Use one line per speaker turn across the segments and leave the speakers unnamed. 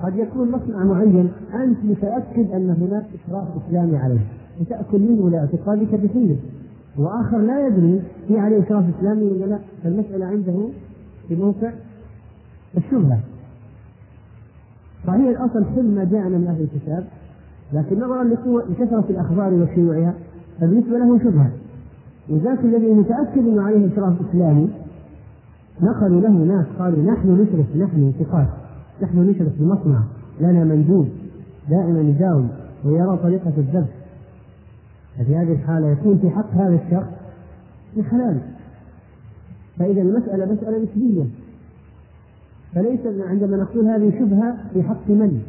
قد يكون مصنع معين أنت متأكد أن هناك إشراف إسلامي عليه وتأكل منه لاعتقادك بحله، وآخر لا يدري في عليه إشراف إسلامي ولا لا، فالمسألة عنده في موقع الشبهة. صحيح الأصل كل ما جاءنا من أهل الكتاب، لكن نظرا لكثرة الأخبار وشيوعها فبالنسبة له شبهة، وذاك الذي متأكد أنه عليه إشراف إسلامي نقلوا له ناس قالوا نحن نشرف، نحن ثقات، نحن نشرف في مصنع لنا مندوب دائما يداوم ويرى طريقة الذبح، ففي هذه الحالة يكون في حق هذا الشخص بحلال. فإذا المسألة مسألة نسبية، فليس عندما نقول هذه شبهة في حق من؟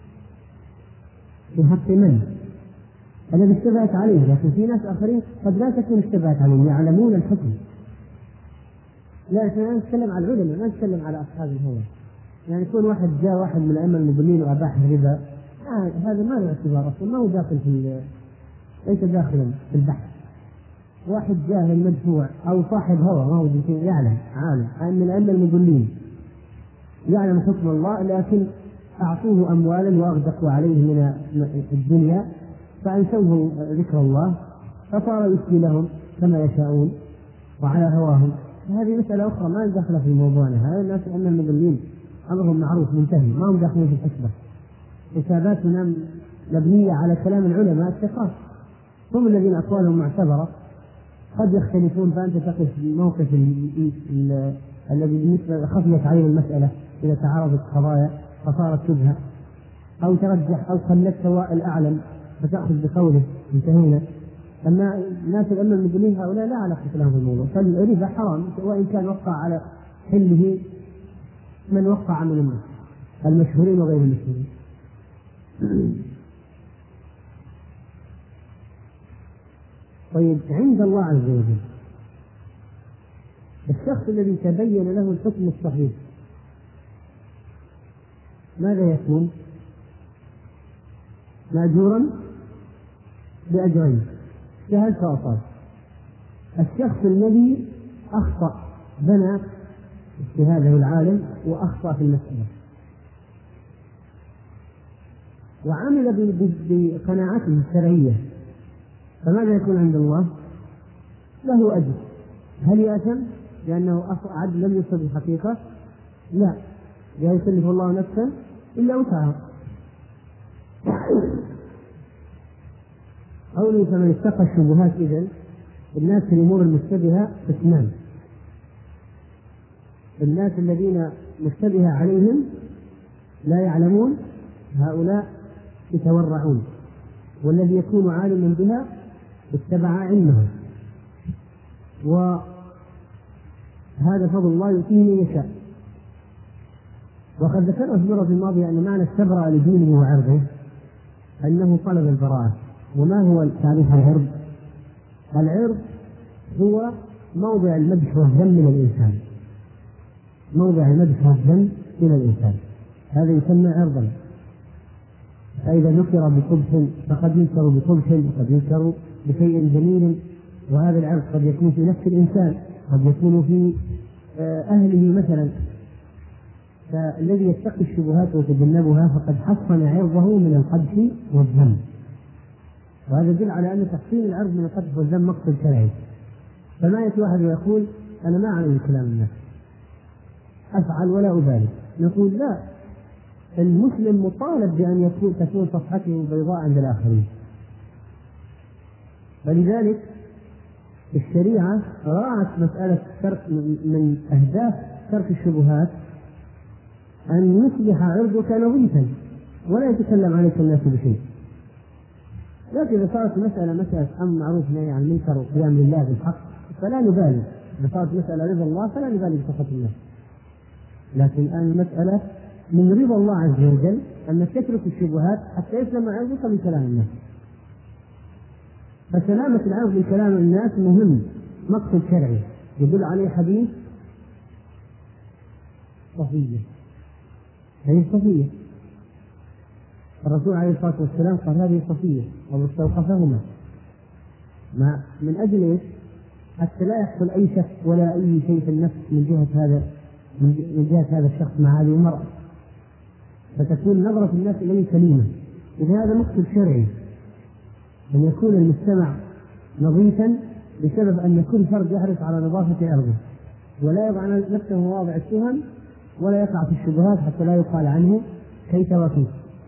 في حق من؟ الذي اشتبهت عليه، لكن في ناس آخرين قد لا تكون اشتبهت عليهم يعلمون الحكم. لا احنا نتكلم على العلماء، ما نتكلم على أصحاب الهوى. يعني يكون واحد جاء واحد من الأئمة المضلين وأباح الربا، هذا ما له اعتبار أصلا، ما هو داخل ليس داخلا في البحث. واحد جاهل مدفوع أو صاحب هوى ما هو يعلم عالم من الأئمة المضلين يعلم حكم الله، لكن أعطوه أموالا وأغدقوا عليه من الدنيا فأنسوه ذكر الله فصار يفتي لهم كما يشاءون وعلى هواهم. هذه مسألة أخرى ما دخل في موضوعنا. هذا الناس الأئمة المضلين أمرهم معروف منتهي، ما هم داخلين في الحسبة. حساباتنا مبنية على كلام العلماء الثقات، هم الذين أقوالهم معتبرة. قد يختلفون فأنت تقف في موقف الذي بالنسبة خفيت عليه المسألة إذا تعارضت قضايا فصارت شبهة، أو ترجح أو خلت سواء الأعلم فتأخذ بقوله انتهينا. أما الناس الأئمة المضلين هؤلاء لا علاقة لهم في الموضوع، فالربا حرام وإن كان وقع على حله من وقع من الناس المشهورين وغير المشهورين. طيب عند الله عز وجل الشخص الذي تبين له الحكم الصحيح ماذا يكون؟ مأجورا بأجرين جهل فأصاب. الشخص الذي أخطأ بنى اجتهاده العالم وأخطأ في المسألة وعمل بقناعته الشرعية فماذا يكون عند الله؟ له أجر. هل يأثم لأنه عدل لم يصب الحقيقة؟ لا، لا يكلف الله نفسا إلا وسعها. قوله فمن اتقى الشبهات، إذن الناس في الأمور المشتبهة قسمان: الناس الذين مشتبه عليهم لا يعلمون هؤلاء يتورعون، والذي يكون عالما بها اتبع علمه، وهذا فضل الله يؤتيه من يشاء. وقد ذكرنا في المرة الماضية أن معنى استبرأ لدينه وعرضه أنه طلب البراءة. وما هو تعريف العرض؟ العرض هو موضع المدح والذم من الإنسان، موضع المدح والذم من الإنسان، هذا يسمى عرضا. فإذا ذكر بقبح فقد يذكر بقبح وقد يذكر بشيء جميل، وهذا العرض قد يكون في نفس الإنسان، قد يكون في أهله مثلا. فالذي يتقي الشبهات ويتجنبها فقد حصن عرضه من القدح والذم، وهذا يدل على أن تحصين العرض من القدح والذم مقصد شرعي. فما يأتي واحد ويقول أنا ما أعلم كلام الناس أفعل ولا أبالي، نقول لا، المسلم مطالب بأن تكون صفحته بيضاء عند الآخرين. ولذلك الشريعة راعت مسألة من أهداف ترك الشبهات أن يصبح عرضك نظيفا ولا يتكلم عليك الناس بشيء. لكن إذا صارت مسألة أمر معروف نهي عن المنكر وقيام لله بالحق فلا نبالي، إذا صارت مسألة رضا الله فلا نبالي بسخط الناس. لكن المسألة من رضا الله عز وجل أن تترك الشبهات حتى يسلم عرضك من كلام الناس. فسلامة العرض من كلام الناس مهم، مقصد شرعي يدل عليه حديث صفية. هذه صفية الرسول عليه الصلاة والسلام قال هذه صفية واستوقفهما من أجل إيش؟ حتى لا يحصل أي شك ولا أي شيء في النفس من جهة هذا الشخص مع هذه المرأة. فتكون نظرة الناس إليه سليمة. إذا هذا مقصد شرعي أن يكون المجتمع نظيفا بسبب أن كل فرد يحرص على نظافة أرضه ولا يضع نفسه مواضع التهم ولا يقع في الشبهات حتى لا يقال عنه كيف وكيف.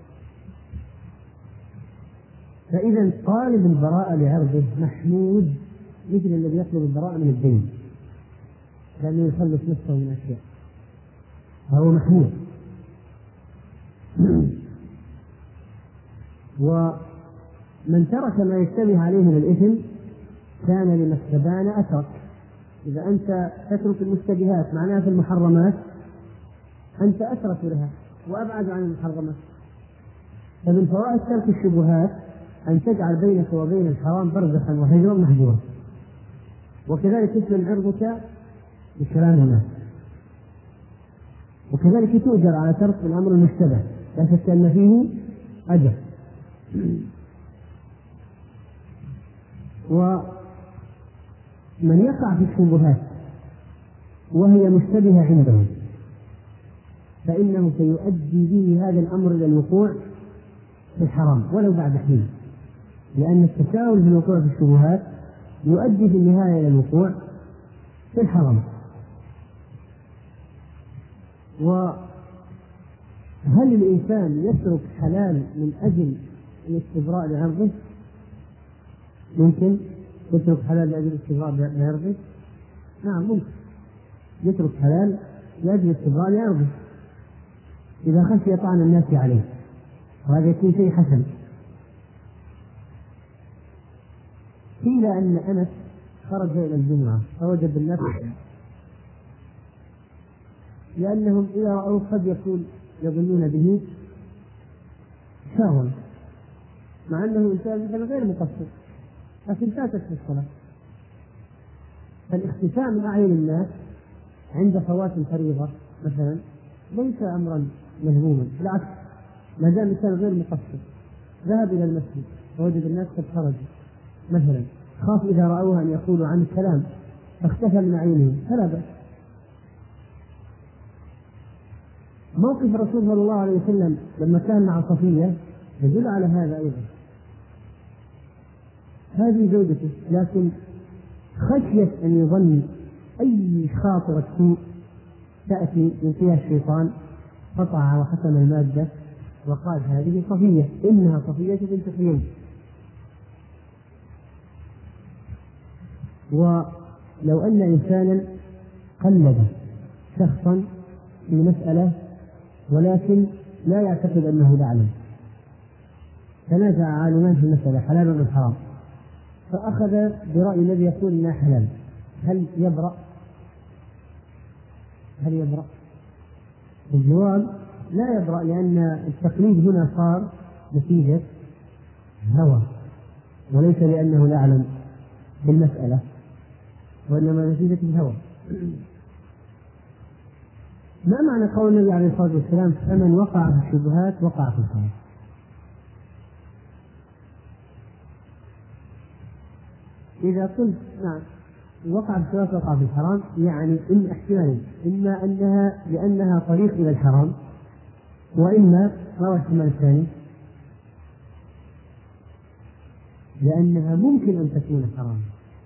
فإذا طالب البراءة لعرضه محمود مثل الذي يطلب البراءة من الدين لأنه يخلص نفسه من أشياء، فهو محمود. ومن ترك ما يشتبه عليه من الإثم كان لما استبان أترك. إذا أنت تترك المشتبهات معناها في المحرمات أنت أترك لها وأبعد عن المحرمات. فمن فوائد ترك الشبهات أن تجعل بينك وبين الحرام برزخا وحجرا محجورا، وكذلك تسلم عرضك بكلام الناس، وكذلك تؤجر على ترك الأمر المشتبه لا شك أن فيه أجر. ومن يقع في الشبهات وهي مشتبهة عنده فإنه سيؤدي به هذا الأمر إلى الوقوع في الحرام ولو بعد حين، لأن التساهل في الوقوع في الشبهات يؤدي في النهاية إلى الوقوع في الحرام. وهل الإنسان يترك حلال من أجل الاستبراء لعرضه؟ ممكن يترك حلال لأجل الاستبراء لعرضه؟ نعم ممكن يترك حلال لأجل الاستبراء لعرضه إذا خشي طعن الناس عليه، وهذا يكون شيء حسن. قيل أن أنس خرج إلى الجمعة فوجد الناس لأنهم إذا رأوا قد يكون يظنون به شاغل مع أنه إنسان مثلا غير مقصر لكن فاتت في الصلاة. فالاختفاء من أعين الناس عند فوات الفريضة مثلا ليس أمرا مذموما، بالعكس ما دام الإنسان غير مقصر ذهب إلى المسجد فوجد الناس قد خرجوا مثلا، خاف إذا رأوها أن يقولوا عنه كلام فاختفى من عينهم فلا بأس. موقف الرسول صلى الله عليه وسلم لما كان مع صفية يدل على هذا أيضا. هذه زوجته لكن خشية أن يظن أي خاطرة سوء تأتي من فيها الشيطان قطع وحسم المادة وقال هذه صفية إنها صفية بنت حيي. ولو أن إنسانا قلد شخصا في مسألة ولكن لا يعتقد أنه يعلم، تنازع عالمان في المسألة حلال ولا حرام فأخذ برأي الذي يقول إنها حلال، هل يبرأ؟ الجواب لا يبرأ، لأن التقليد هنا صار نتيجة هوى وليس لأنه لا يعلم بالمسألة وإنما نتيجة الهوى. ما معنى قول النبي عليه الصلاة والسلام فمن وقع في الشبهات وقع في الحرام؟ إذا قلت نعم وقع في الشبهات وقع في الحرام يعني إن احتمالين، إما أنها لأنها طريق إلى الحرام وإما ما هو الاحتمال الثاني لأنها ممكن أن تكون حرام.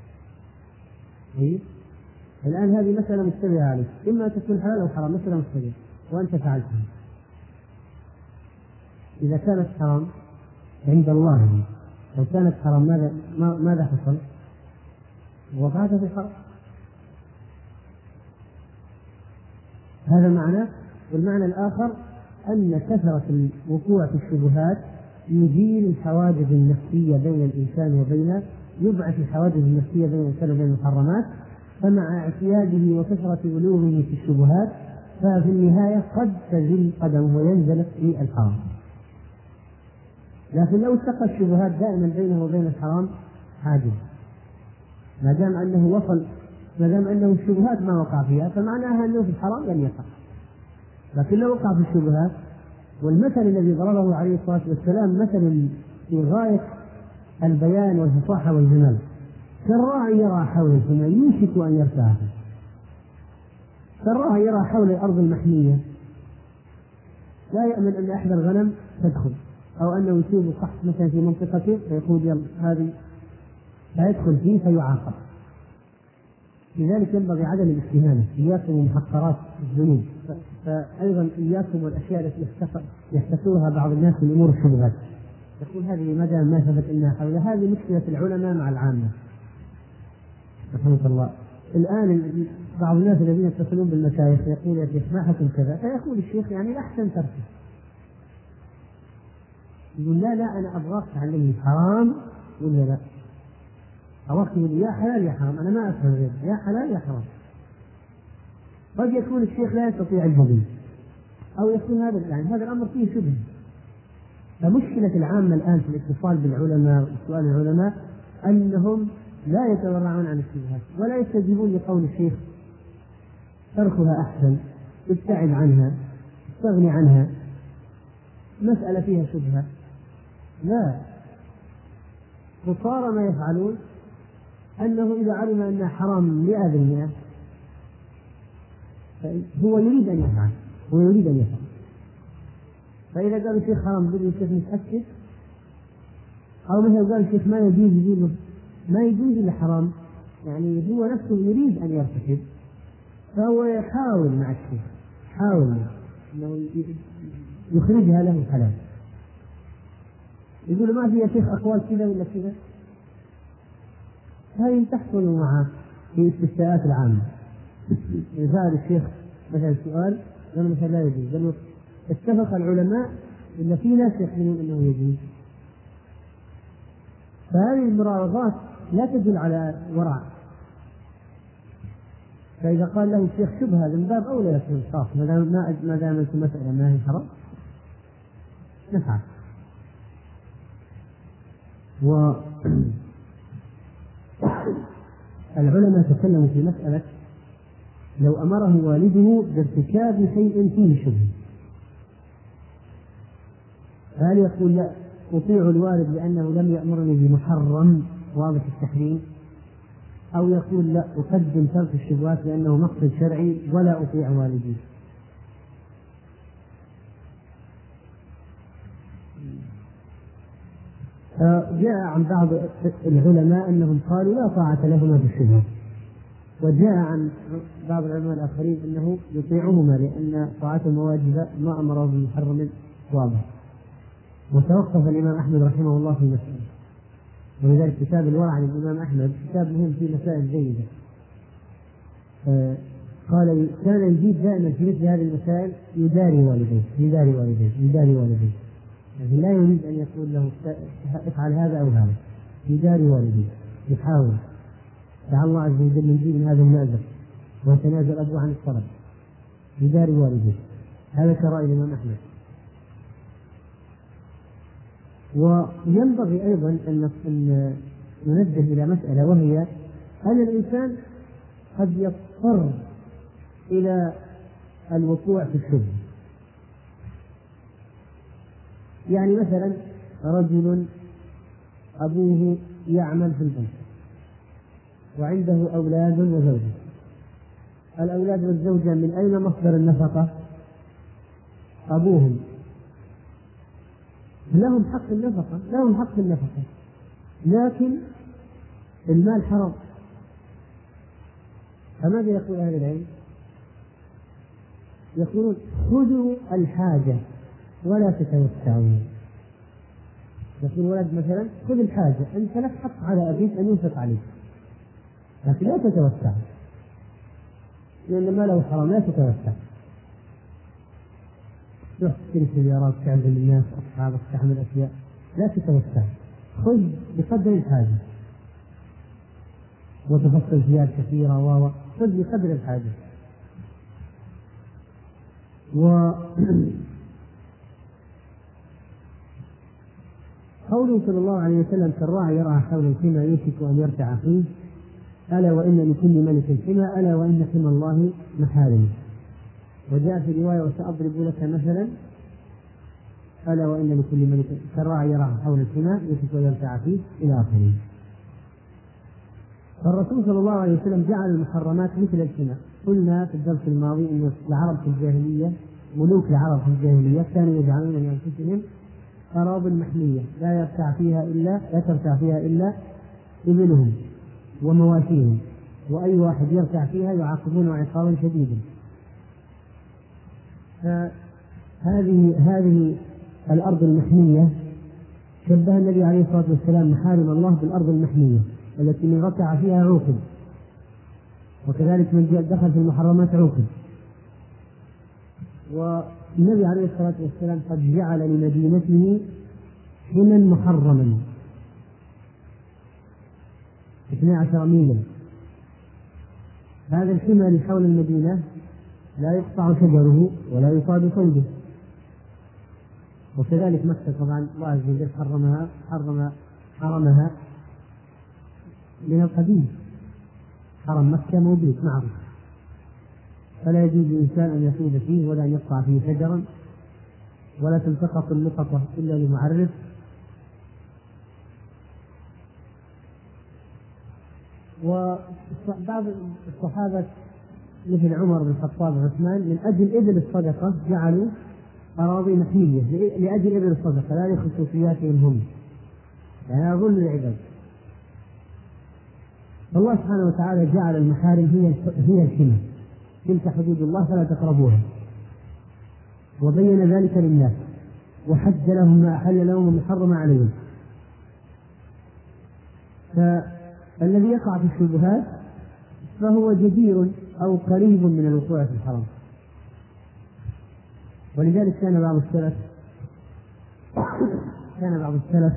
الآن هذه مسألة مشتبهة عليك، إما تكون حلال أو حرام، مسألة مشتبهة وأنت فعلتها. إذا كانت حرام عند الله، لو كانت حرام ماذا حصل؟ وقعت في الحرام. هذا معنى. والمعنى الآخر أن كثرة الوقوع في الشبهات يزيل الحواجز النفسية بين الإنسان وبين يبعث الحواجز النفسية بين الإنسان وبين المحرمات، فمع اعتياده وكثرة علومه في الشبهات ففي النهاية قد تزل قدمه وينزلق في الحرام. لكن لو اتقى الشبهات دائما بينه وبين الحرام حاجز، ما دام أنه الشبهات ما وقع فيها فمعناها أنه في الحرام لن يقع. لكن لو وقع في الشبهات، والمثل الذي ضربه عليه الصلاة والسلام مثل في غاية البيان والفصاحة والجمال، كالراعي يرى حول الحمى يوشك أن يرتاح، كالراعي يرى حول الأرض المحمية لا يأمن أن إحدى الغنم تدخل، أو أنه يصيب قحط مثلا في منطقته فيقول يلا هذه فيدخل فيه فيعاقب. لذلك ينبغي عدم الاستهانة، إياكم ومحقرات الذنوب، فأيضا إياكم والأشياء التي يحتسوها بعض الناس من أمور الشبهات، يقول هذه ما دام ما ثبت أنها حول، هذه مشكلة العلماء مع العامة رحمه الله. الآن بعض الناس الذين يتصلون بالمشايخ يقول يا شيخ ما حكم كذا، فيقول الشيخ يعني الأحسن تركه، يقول لا أنا أبغاك تعلمني حرام ولا لا، أبغاك تقول يا حلال يا حرام، أنا ما أفهم غير يا حلال يا حرام. قد يكون الشيخ لا يستطيع الجديد، أو يكون هذا الأمر فيه شبه. فمشكلة العامة الآن في الاتصال بالعلماء وسؤال العلماء أنهم لا يتورعون عن الشبهات ولا يستجيبون لقول الشيخ تركها أحسن، ابتعد عنها، استغني عنها، مسألة فيها شبهة. لا، وصار ما يفعلون أنه إذا علم أنها حرام 100% هو يريد أن يفعل، فإذا قال الشيخ حرام بدل الشيخ متأكد، أو مثلا قال الشيخ ما يجوز إلا حرام، يعني هو نفسه يريد أن يرتكب، فهو يحاول مع الشيخ، يحاول أنه يخرجها له حلال. يقول ما في يا شيخ أقوال كذا ولا كذا، هذه تحصل معه في الاستفتاءات العامة. يسأل الشيخ مثلا سؤال قالوا مثلا لا يجوز، قالوا اتفق العلماء إلا في ناس يقولون أنه يجوز، فهذه المراوغات لا تدل على ورع. فإذا قال له الشيخ شبهة من باب أولى لك الإنصاف، ما دام المسألة ما هي حرام نفعل. والعلماء تكلموا في مسألة لو أمره والده بارتكاب شيء فيه شبه، فهل يقول لا أطيع الوالد لأنه لم يأمرني بمحرم واضح التحريم، أو يقول لا أقدم ترك الشبهات لأنه مقصد شرعي ولا أطيع والدي؟ جاء عن بعض العلماء أنهم قالوا لا طاعة لهما بالشبهة، وجاء عن بعض العلماء الآخرين أنه يطيعهما لأن طاعتهما واجبة ما أمره بمحرم واضح. وتوقف الإمام أحمد رحمه الله في المسألة، ولذلك كتاب الورع عن الإمام أحمد كتاب مهم فيه مسائل جيدة. قال كان يجيب دائما في مثل هذه المسائل يداري والديه، يعني لا يريد أن يقول له افعل هذا أو هذا، يداري والديه، يحاول لعل الله عز وجل يجيب من هذا المأزق ويتنازل أبوه عن الطلب، يداري والديه. هذا كرأي الإمام أحمد. وينبغي أيضا أن ننبه إلى مسألة، وهي أن الإنسان قد يضطر إلى الوقوع في الشبهة. يعني مثلا رجل أبوه يعمل في البنك وعنده أولاد وزوجة، الأولاد والزوجة من أين مصدر النفقة؟ أبوهم، لهم حق النفقة، لكن المال حرام. فماذا يقول أهل العلم؟ يقولون خذوا الحاجة ولا تتوسعوا. يقول ولد مثلا خذ الحاجة، أنت لك حق على أبيك أن ينفق عليك، لكن لا تتوسع، لأن ماله حرام، لا تتوسع. تروح تشتري سيارات، تعزم الناس أصحابك، تعمل أشياء، لا تتوسع، خذ بقدر الحاجة، وتفصل ثياب كثيرة خذ بقدر الحاجة. قوله صلى الله عليه وسلم كالراعي يرعى حول الحمى يوشك أن يرتع فيه، ألا وإن لكل ملك حمى، ألا وإن حمى الله محارمه. وجاء في رواية وسأضرب لك مثلا، ألا وإن لكل ملك كالراعي يرعى حول الحمى يوشك أن يرتع فيه إلى آخره. فالرسول صلى الله عليه وسلم جعل المحرمات مثل الحمى. قلنا في الدرس الماضي أن العرب في الجاهلية ملوك العرب في الجاهلية كانوا يجعلون لأنفسهم أراضٍ محمية لا ترتع فيها إلا إبلهم ومواشيهم، وأي واحد يرتع فيها يعاقبونه عقابا شديدا. هذه الأرض المحمية شبه النبي عليه الصلاة والسلام محارم الله بالأرض المحمية التي من رتع فيها عوقب، وكذلك من دخل في المحرمات عوقب. والنبي عليه الصلاة والسلام قد جعل لمدينته حما محرما 12 ميلا. هذا الحمى اللي حول المدينة لا يقطع شجره ولا يصاد صيده. وكذلك مكة طبعا الله عز وجل حرمها من القديم. حرم مكة موجود معروف، فلا يجوز للإنسان أن يصيد فيه ولا أن يقطع فيه شجرا، ولا تلتقط اللقطة إلا لمعرف. وبعض الصحابة مثل عمر بن الخطاب وعثمان من أجل إبل الصدقة جعلوا أراضي محمية لأجل إبل الصدقة لا لخصوصياتهم هم، يعني أظن العباد. فالله سبحانه وتعالى جعل المحارم هي الحمى، تلك حدود الله فلا تقربوها، وبين ذلك للناس وحد لهم ما أحل لهم وما حرم عليهم. فالذي يقع في الشبهات فهو جدير أو قريب من الوقوع في الحرام. ولذلك كان بعض السلف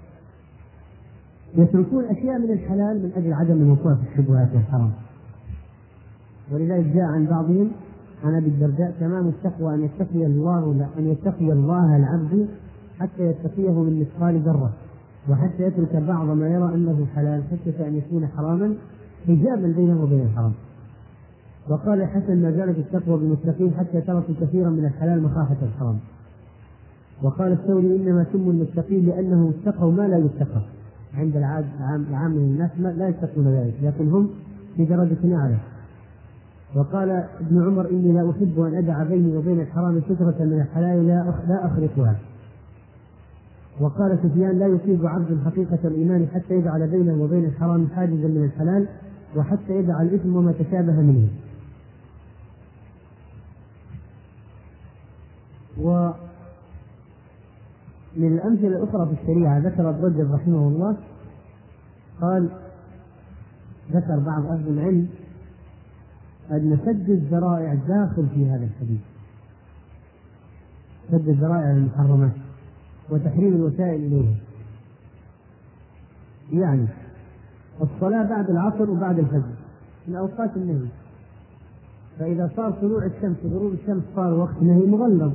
يتركون أشياء من الحلال من أجل عدم الوقوع في الشبهات والحرام. ولذلك جاء عن بعضهم عن أبي الدرداء تمام التقوى أن يتقي الله العبد حتى يتقيه من مثقال ذرة، وحتى يترك بعض ما يرى أنه حلال حتى أن يكون حراما حجابا بينه وبين الحرام. وقال الحسن ما زالت التقوى بالمتقين حتى تركوا كثيرا من الحلال مخافة الحرام. وقال الثوري إنما سموا المتقين لأنهم اتقوا ما لا يتقى. عند العام من الناس لا يتقون ذلك لكن هم في درجة أعلى. وقال ابن عمر إني لا أحب أن أدع بيني وبين الحرام سترة من الحلال لا أخرقها. وقال سفيان لا يصيب عبد حقيقة الإيمان حتى يجعل بينه وبين الحرام حاجزا من الحلال وحتى يدع الإثم وما تشابه منه. ومن الأمثلة الأخرى في الشريعة ذكر ابن رجب رحمه الله قال ذكر بعض أهل العلم أن سد الذرائع داخل في هذا الحديث، سد الذرائع المحرمات وتحريم الوسائل إليها. يعني الصلاة بعد العصر وبعد الفجر من أوقات النهي، فإذا صار طلوع الشمس وغروب الشمس صار وقت نهي مغلظ،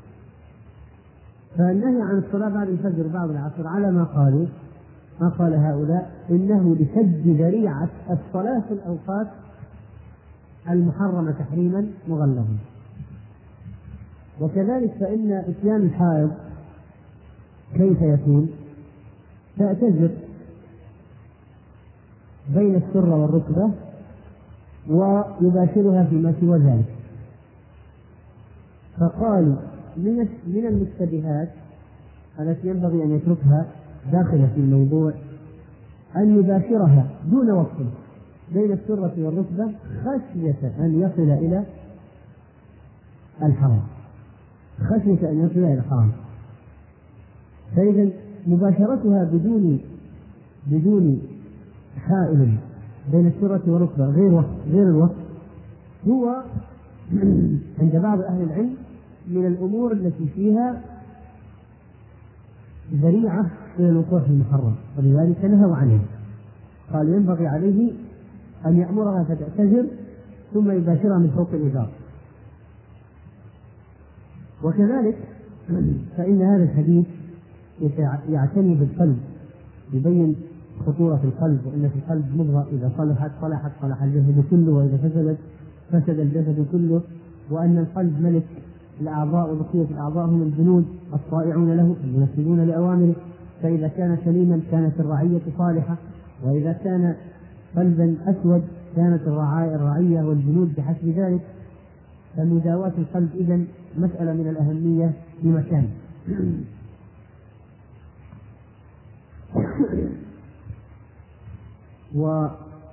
فالنهي عن الصلاة بعد الفجر وبعد العصر على ما قال هؤلاء إنه لسد ذريعة الصلاة في الأوقات المحرمة تحريما مغلظا. وكذلك فإن إتيان الحائض كيف يكون؟ تعتذر بين السرة والركبة ويباشرها فيما سوى ذلك. فقالوا من المشتبهات التي ينبغي أن يتركها داخلة في الموضوع أن يباشرها دون وقت بين السرة والركبة خشية أن يصل إلى الحرام، خشية أن يصل إلى الحرام. فإذا مباشرتها بدون حائل بين السرة والركبة غير الوقت هو عند بعض أهل العلم من الأمور التي فيها ذريعة إلى الوقوع في المحرم، ولذلك نهوا عنه. قال ينبغي عليه أن يأمرها فتعتذر ثم يباشرها من فوق الإزار. وكذلك فإن هذا الحديث يعتني بالقلب، يبين خطورة القلب، وإن في القلب مضغة إذا صلح الجسد كله، وإذا فسد الجسد كله، وأن القلب ملك الأعضاء وبقية الأعضاء هم الجنود الطائعون له المنفذون لأوامره. فإذا كان سليما كانت الرعية صالحة، وإذا كان قلبا أسود كانت الرعية والجنود بحسب ذلك. فمداواة القلب إذن مسألة من الأهمية في مكان. ومن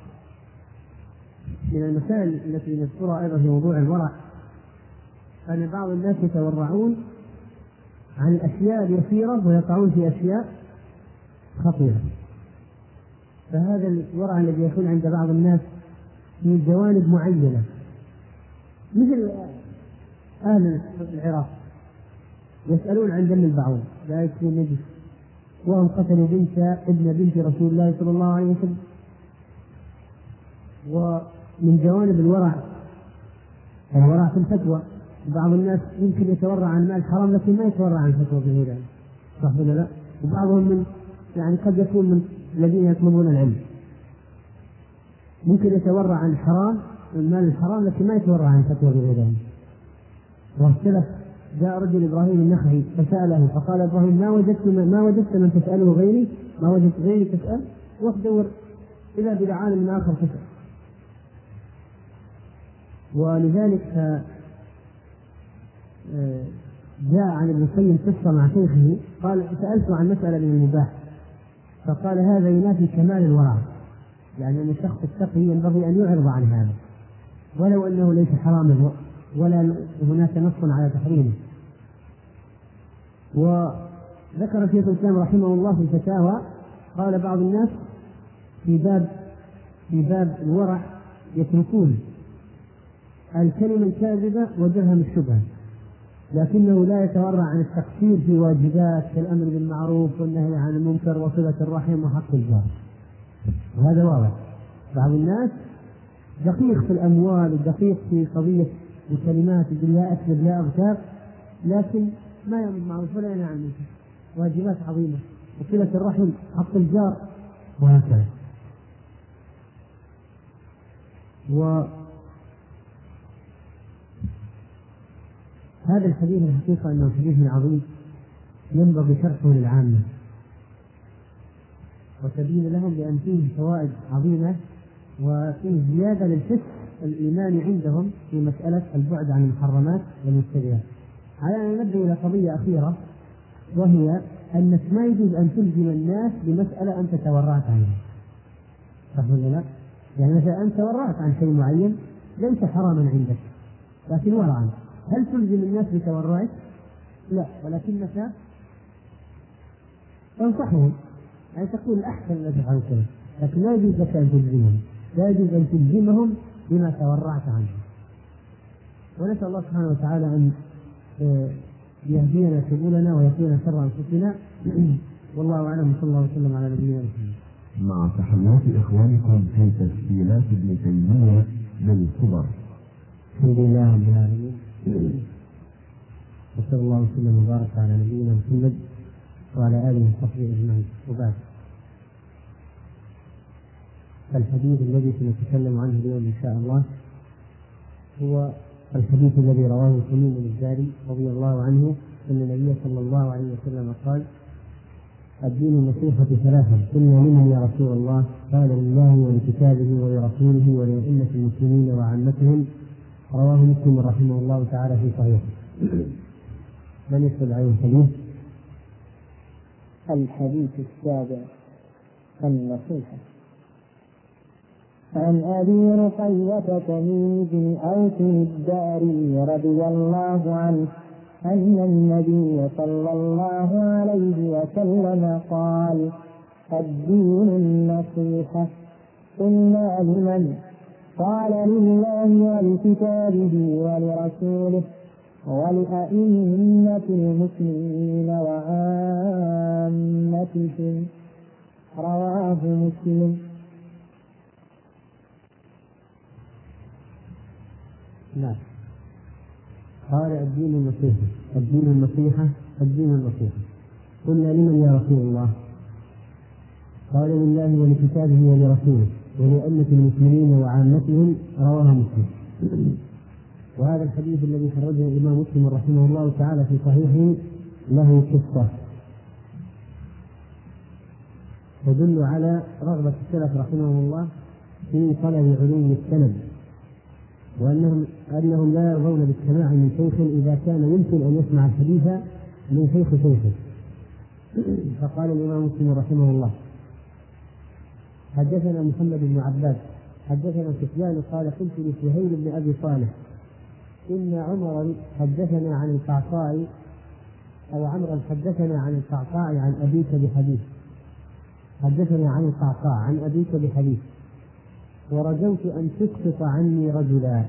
المسائل التي نذكرها أيضا في موضوع الورع أن بعض الناس يتورعون عن الأشياء اليسيرة ويقعون في أشياء خطيرة. فهذا الورع الذي يكون عند بعض الناس في جوانب معينة، مثل أهل العراق يسألون عن دم البعوض لا يكفي نجس، وهم قتلوا ابن بنت رسول الله صلى الله عليه وسلم. ومن جوانب الورع في الفتوى، بعض الناس يمكن يتورع عن مال حرام لكن ما يتورع عن فتوى بهذا، صح ولا لا؟ وبعضهم من قد يكون من الذين يطلبون العلم، ممكن يتورع عن الحرام، المال الحرام، لكن ما يتورع عن فتوى بهذا. واختلف، جاء رجل إبراهيم النخعي فسأله فقال إبراهيم ما وجدت من تسأله غيري، ما وجدت غيري تسأل، وتدور إذا بالعالم آخر تسأل. ولذلك جاء عن ابن القيم قصة مع شيخه، قال سألته عن مسألة من المباح فقال هذا ينافي كمال الورع، يعني أن الشخص التقي ينبغي أن يعرض عن هذا ولو أنه ليس حراما ولا هناك نص على تحريمه. وذكر شيخ الإسلام رحمه الله في الفتاوى قال بعض الناس في باب الورع يتركون الكلمة الكاذبة ودرهم الشبهة، لكنه لا يتورع عن التقصير في واجبات كالأمر بالمعروف والنهي عن المنكر وصلة الرحم وحق الجار. وهذا واضح. بعض الناس دقيق في الأموال ودقيق في قضية الكلمات، يقول لا أكذب لا أغتاب، لكن ما يأمر بالمعروف ولا ينهى عن المنكر، واجبات عظيمة، وصلة الرحم، حق الجار، وهكذا. هذا الحديث الحقيقة أنه حديث عظيم ينبغي شرحه للعامة وتبين لهم بأن فيه فوائد عظيمة وفيه زيادة للحس الإيماني عندهم في مسألة البعد عن المحرمات والمشتبهات. على أن نبدأ إلى قضية أخيرة، وهي أنك ما يجوز أن تلزم الناس بمسألة أنت تورعت عنها، صح ولا لا؟ يعني مثلا أنت تورعت عن شيء معين ليس حراما عندك لكن ورعا، هل تلزم الناس بتورعك؟ لا، ولكنك تنصحهم، يعني تقول الأحسن أن تفعل كذا، لكن لا يجوز لك أن تلزمهم، لا يجوز أن تلزمهم بما تورعت عنه. ونسأل الله سبحانه وتعالى أن يهدينا سبلنا ويقينا شر أنفسنا. والله أعلم، صلى الله وسلم على نبينا محمد.
مع تحيات إخوانكم في تسجيلات ابن تيمية للكبر.
الحمد لله رب العالمين، وصلى الله وسلم وبارك على نبينا محمد وعلى آله وصحبه أجمعين. وبعد، الحديث الذي سنتكلم عنه اليوم إن شاء الله هو الحديث الذي رواه تميم الداري رضي الله عنه أن النبي صلى الله عليه وسلم قال: الدين النصيحة ثلاثة، قلنا لمن يا رسول الله؟ قال: لله ولكتابه ولرسوله ولأئمة المسلمين وعامتهم. رواه مسلم رحمه الله تعالى في صحيحه. من يسأل عن الحديث؟
الحديث السابع، النصيحة. عن أبي رقية تميم بن أوس الداري رضي الله عنه أن النبي صلى الله عليه وسلم قال: الدين النصيحة. قلنا لمن؟ قال: لله ولكتابه ولرسوله ولأئمة المسلمين وعامتهم. رواه مسلم.
نعم. قال: الدين النصيحة، الدين النصيحة، الدين النصيحة. قلنا لمن يا رسول الله؟ قال: لله ولكتابه ولرسوله ولأئمة المسلمين وعامتهم. رواه مسلم. وهذا الحديث الذي خرجه الإمام مسلم رحمه الله تعالى في صحيحه له قصة تدل على رغبة السلف رحمه الله في طلب علوم السند وأنهم لا يرضون بالسماع من شيخ إذا كان يمكن أن يسمع الحديث من شيخ شيخه. فقال الإمام مسلم رحمه الله: حدثنا محمد بن عباد حدثنا سفيان قال: قلت لسهيل بن أبي صالح: إن عمرا حدثنا عن القعقاع، أو عمرا حدثنا عن القعقاع عن أبيك بحديث، حدثنا عن القعقاع عن أبيك بحديث، ورجوت أن تسقط عني رجلا،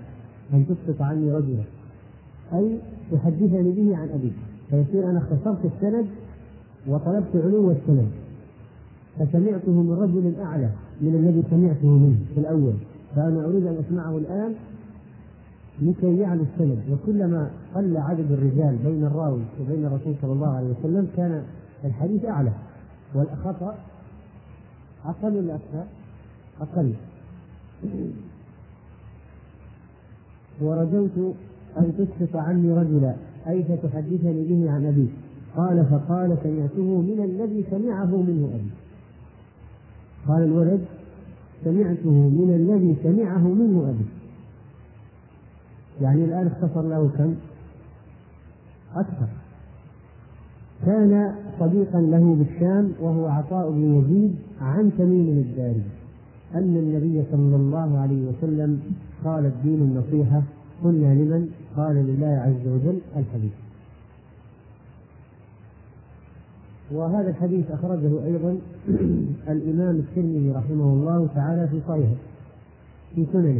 أي تحدثني به عن أبيك، فيصير أنا اختصرت السند وطلبت علو السند، فسمعته من رجل أعلى من الذي سمعته منه في الأول، فأنا أريد أن أسمعه الآن لكي يعلو السند. وكلما قل عدد الرجال بين الراوي وبين الرسول صلى الله عليه وسلم كان الحديث أعلى والخطأ أقل ولا أكثر؟ أقل. ورجوت أن تسقط عني رجلا، أي فتحدثني به عن أبي. قال: فقال: سمعته من الذي سمعه منه أبي. قال الولد: سمعته من الذي سمعه منه أبي. يعني الآن اختصر له كم؟ أكثر. كان صديقا له بالشام وهو عطاء بن يزيد عن تميم الداري أن النبي صلى الله عليه وسلم قال: الدين النصيحة. قلنا: لمن؟ قال: لله عز وجل. الحديث. وهذا الحديث أخرجه أيضا الإمام الترمذي رحمه الله تعالى في صحيحه في سننه.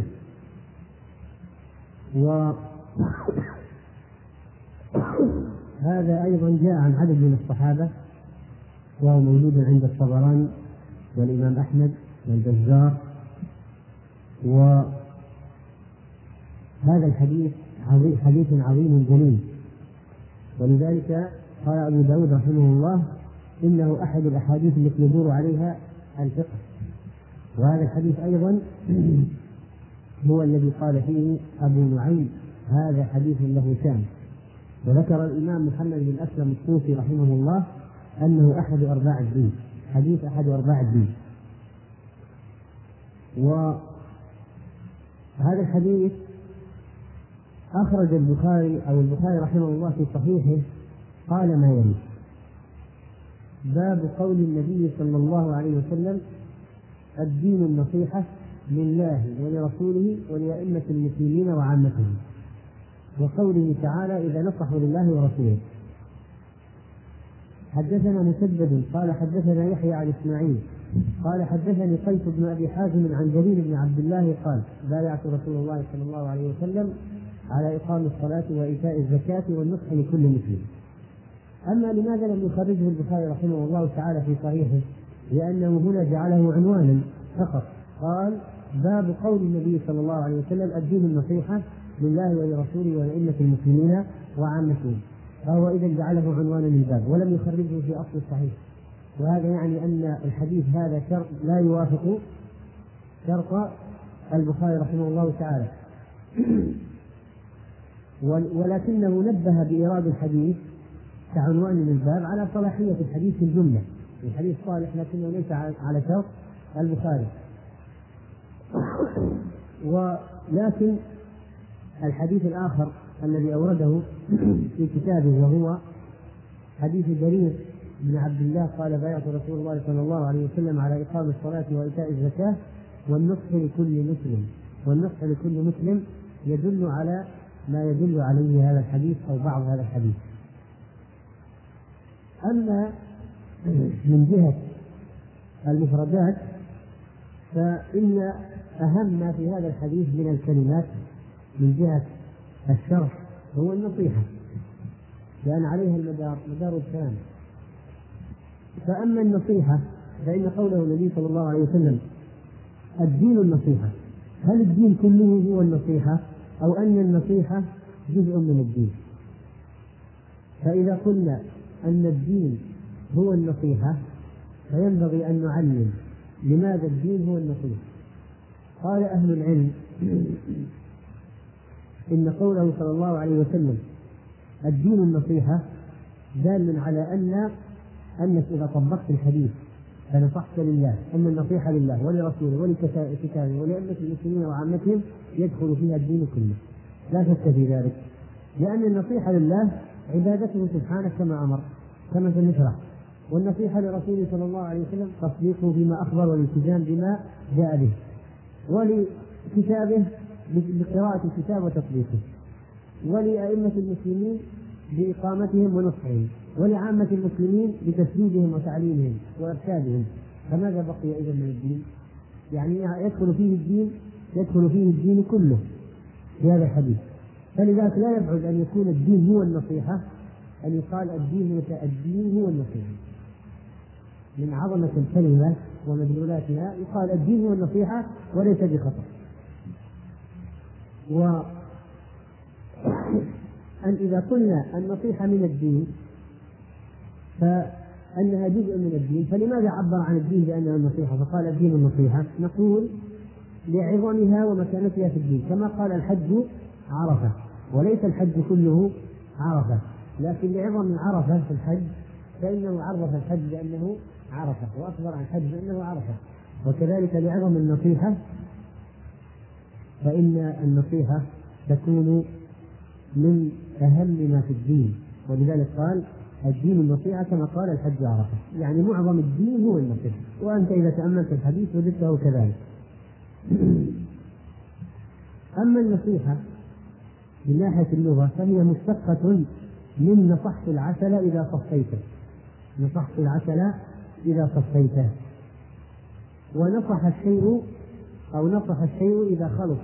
وهذا أيضا جاء عن عدد من الصحابة، وهو موجود عند الطبراني والإمام أحمد والبزار. وهذا الحديث حديث عظيم جليل، ولذلك قال أبو داود رحمه الله: إنه أحد الأحاديث التي يدور عليها الفقه. وهذا الحديث أيضا هو الذي قال فيه أبو نعيم: هذا حديث له شان. وذكر الإمام محمد بن أسلم الطوسي رحمه الله أنه أحد أرباع الدين، حديث أحد أرباع الدين. وهذا الحديث أخرج البخاري رحمه الله في صحيحه قال ما يلي: باب قول النبي صلى الله عليه وسلم: الدين النصيحة لله ولرسوله ولأئمة المسلمين وعامتهم، وقوله تعالى: إذا نصحوا لله ورسوله. حدثنا مسدد قال: حدثنا يحيى عن إسماعيل قال: حدثني قيس بن أبي حازم عن جرير بن عبد الله قال: بايعت رسول الله صلى الله عليه وسلم على إقام الصلاة وإيتاء الزكاة والنصح لكل مسلم. أما لماذا لم يخرجه البخاري رحمه الله تعالى في صحيحه؟ لأنه هنا جعله عنوانا فقط، قال: باب قول النبي صلى الله عليه وسلم: الدين النصيحة لله ولرسوله ولأئمة المسلمين وعامتهم، فهو إذا جعله عنوانا للباب ولم يخرجه في أصل الصحيح. وهذا يعني أن الحديث هذا شرط لا يوافق شرط البخاري رحمه الله تعالى. ولكنه نبه بإيراد الحديث كعنوان للباب على صلاحية الحديث في الجملة. الحديث صالح لكنه ليس على شرط البخاري. ولكن الحديث الآخر الذي أورده في كتابه وهو حديث جرير بن عبد الله قال: بايعت رسول الله صلى الله عليه وسلم على إقام الصلاة وإيتاء الزكاة والنصح لكل مسلم. والنصح لكل مسلم يدل على ما يدل عليه هذا الحديث أو بعض هذا الحديث. أما من جهة المفردات فإن أهم ما في هذا الحديث من الكلمات من جهة الشرح هو النصيحة، لأن عليها مدار الكلام. فأما النصيحة فإن قوله النبي صلى الله عليه وسلم: الدين النصيحة، هل الدين كله هو النصيحة أو أن النصيحة جزء من الدين؟ فإذا قلنا أن الدين هو النصيحة فينبغي أن نعلم لماذا الدين هو النصيحة. قال أهل العلم: إن قوله صلى الله عليه وسلم: الدين النصيحة دال على أنك إذا طبقت الحديث فنصحت لله أن النصيحة لله ولرسوله ولكتابه ولأئمة المسلمين وعامتهم يدخل فيها الدين كله، لا شك في ذلك، لأن النصيحة لله عبادته سبحانه كما أمر كما سنشرح، والنصيحة لرسوله صلى الله عليه وسلم تصديقه بما أخبر والالتزام بما جاء به، ولكتابه بقراءة الكتاب وتطبيقه، ولأئمة المسلمين بإقامتهم ونصحهم، ولعامة المسلمين بتسديدهم وتعليمهم وإرشادهم. فماذا بقي إذن من الدين؟ يعني يدخل فيه الدين كله في هذا الحديث. فلذلك لا يبعد أن يكون الدين هو النصيحة، أن يقال الدين هو النصيحة. من عظمة الكلمة ومدلولاتها يقال الدين هو النصيحة وليس بخطأ. وأن إذا قلنا النصيحة من الدين فأنها جزء من الدين، فلماذا عبر عن الدين بأنها النصيحة فقال الدين النصيحة؟ نقول لعظمها ومكانتها في الدين، كما قال الحج عرفة، وليس الحج كله عرفة، لكن لعظم عرفة في الحج فإنه عرف الحج بأنه عرفة، وأخبر عن الحج بأنه عرفة. وكذلك لعظم النصيحة فإن النصيحة تكون من أهم ما في الدين، ولذلك قال الدين النصيحة كما قال الحج عرفة، يعني معظم الدين هو النصيحة. وأنت إذا تأملت الحديث وجدته كذلك. أما النصيحة من ناحية اللغة فهي مشتقة من نصحت العسل إذا صفيته، نصحت العسل إذا صفيته، ونصح الشيء أو نصح الشيء إذا خلص،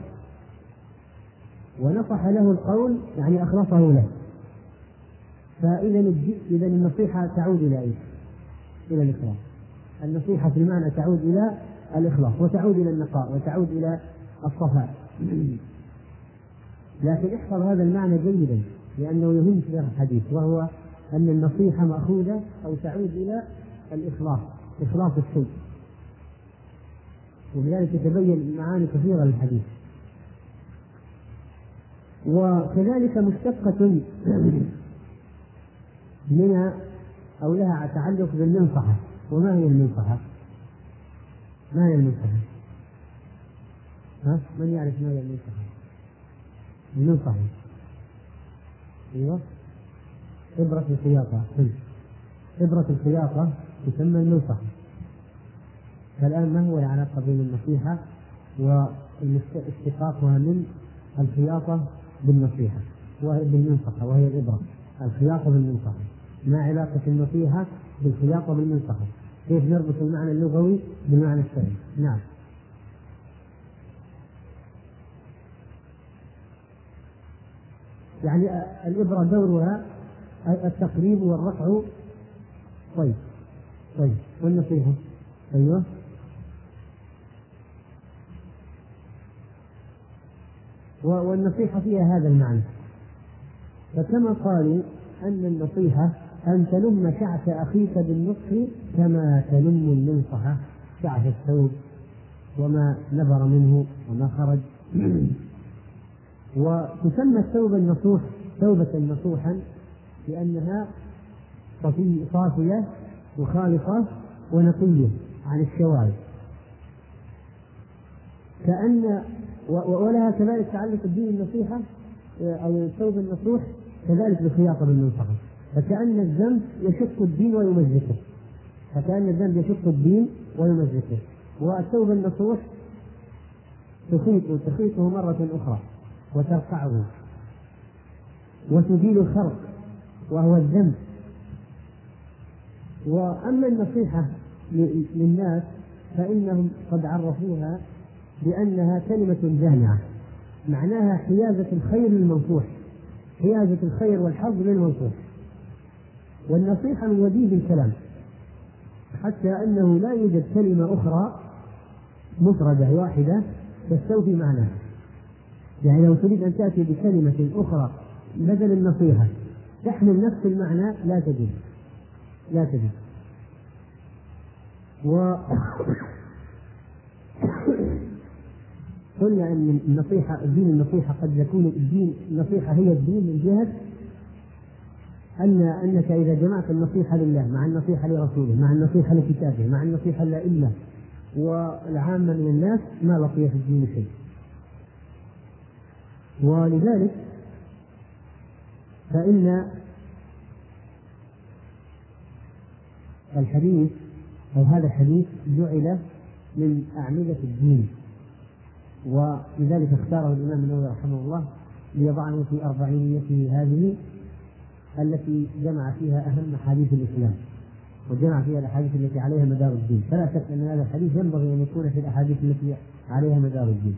ونصح له القول يعني أخلصه له. فإذا النصيحة تعود إلى إيش؟ إلى الإخلاص. النصيحة في المعنى تعود إلى الإخلاص، وتعود إلى النقاء، وتعود إلى الصفاء. لكن احفظ هذا المعنى جيدا لأنه يهم في الحديث، وهو أن النصيحة مأخوذة أو تعود إلى الإخلاص، إخلاص الشيء، وبذلك تتبين معاني كثيرة للحديث. وكذلك مشتقة من أو لها تعلق بالمنصحة. وما هي المنصحة؟ ما هي المنصحة؟ من يعرف ما هي المنصحة؟ المنصحة أيوة إبرة الخياطة، إبرة الخياطة تسمى المنصحة. فالآن ما هو العلاقة بين النصيحة واستشقاقها من الخياطة بالنصيحة وهي بالمنصحة، وهي الإبرة، الخياطة بالمنصحة. ما علاقة النصيحة بالخياطة بالمنصحة؟ كيف نربط المعنى اللغوي بالمعنى الشرعي؟ نعم. يعني الإبرة دورها التقريب والرفع. طيب والنصيحة؟ أيوه والنصيحة فيها هذا المعنى. فكما قالوا أن النصيحة أن تلم شعث أخيك بالنصح كما تلم المنصحة شعث الثوب وما نبر منه وما خرج. وتسمى الثوب النصوح ثوبة نصوحا لأنها صافية وخالصة ونقية عن الشوائب، كأن ولها كذلك تعلق الدين النصيحة أو الثوب النصوح كذلك بالخياطة بالمنصحة. فكأن الذنب يشق الدين ويمزقه، والثوب النصوح تخيطه مرة أخرى وترفعه وتزيل الخرق وهو الذنب. وأما النصيحة للناس فإنهم قد عرفوها بأنها كلمة جامعة، معناها حيازة الخير للمنصوح، حيازة الخير والحظ للمنصوح. والنصيحة من وجيه الكلام، حتى أنه لا يوجد كلمة أخرى مفردة واحدة تستوفي معناها. يعني لو تريد أن تأتي بكلمة أخرى بدل النصيحة تحمل نفس المعنى لا تجد. قلنا أن النصيحة الدين النصيحة قد يكون الدين النصيحة هي الدين من جهة أنك إذا جمعت النصيحة لله مع النصيحة لرسوله مع النصيحة لكتابه مع النصيحة للأئمة والعامة من الناس ما بقي في الدين شيء. ولذلك فإن الحديث أو هذا الحديث جعل من أعمدة الدين، ولذلك اختاره الإمام النووي رحمه الله ليضعه في 40 هذه التي جمع فيها أهم أحاديث الإسلام وجمع فيها الأحاديث التي عليها مدار الدين. فلا شك أن هذا الحديث ينبغي أن يكون في الأحاديث التي عليها مدار الدين.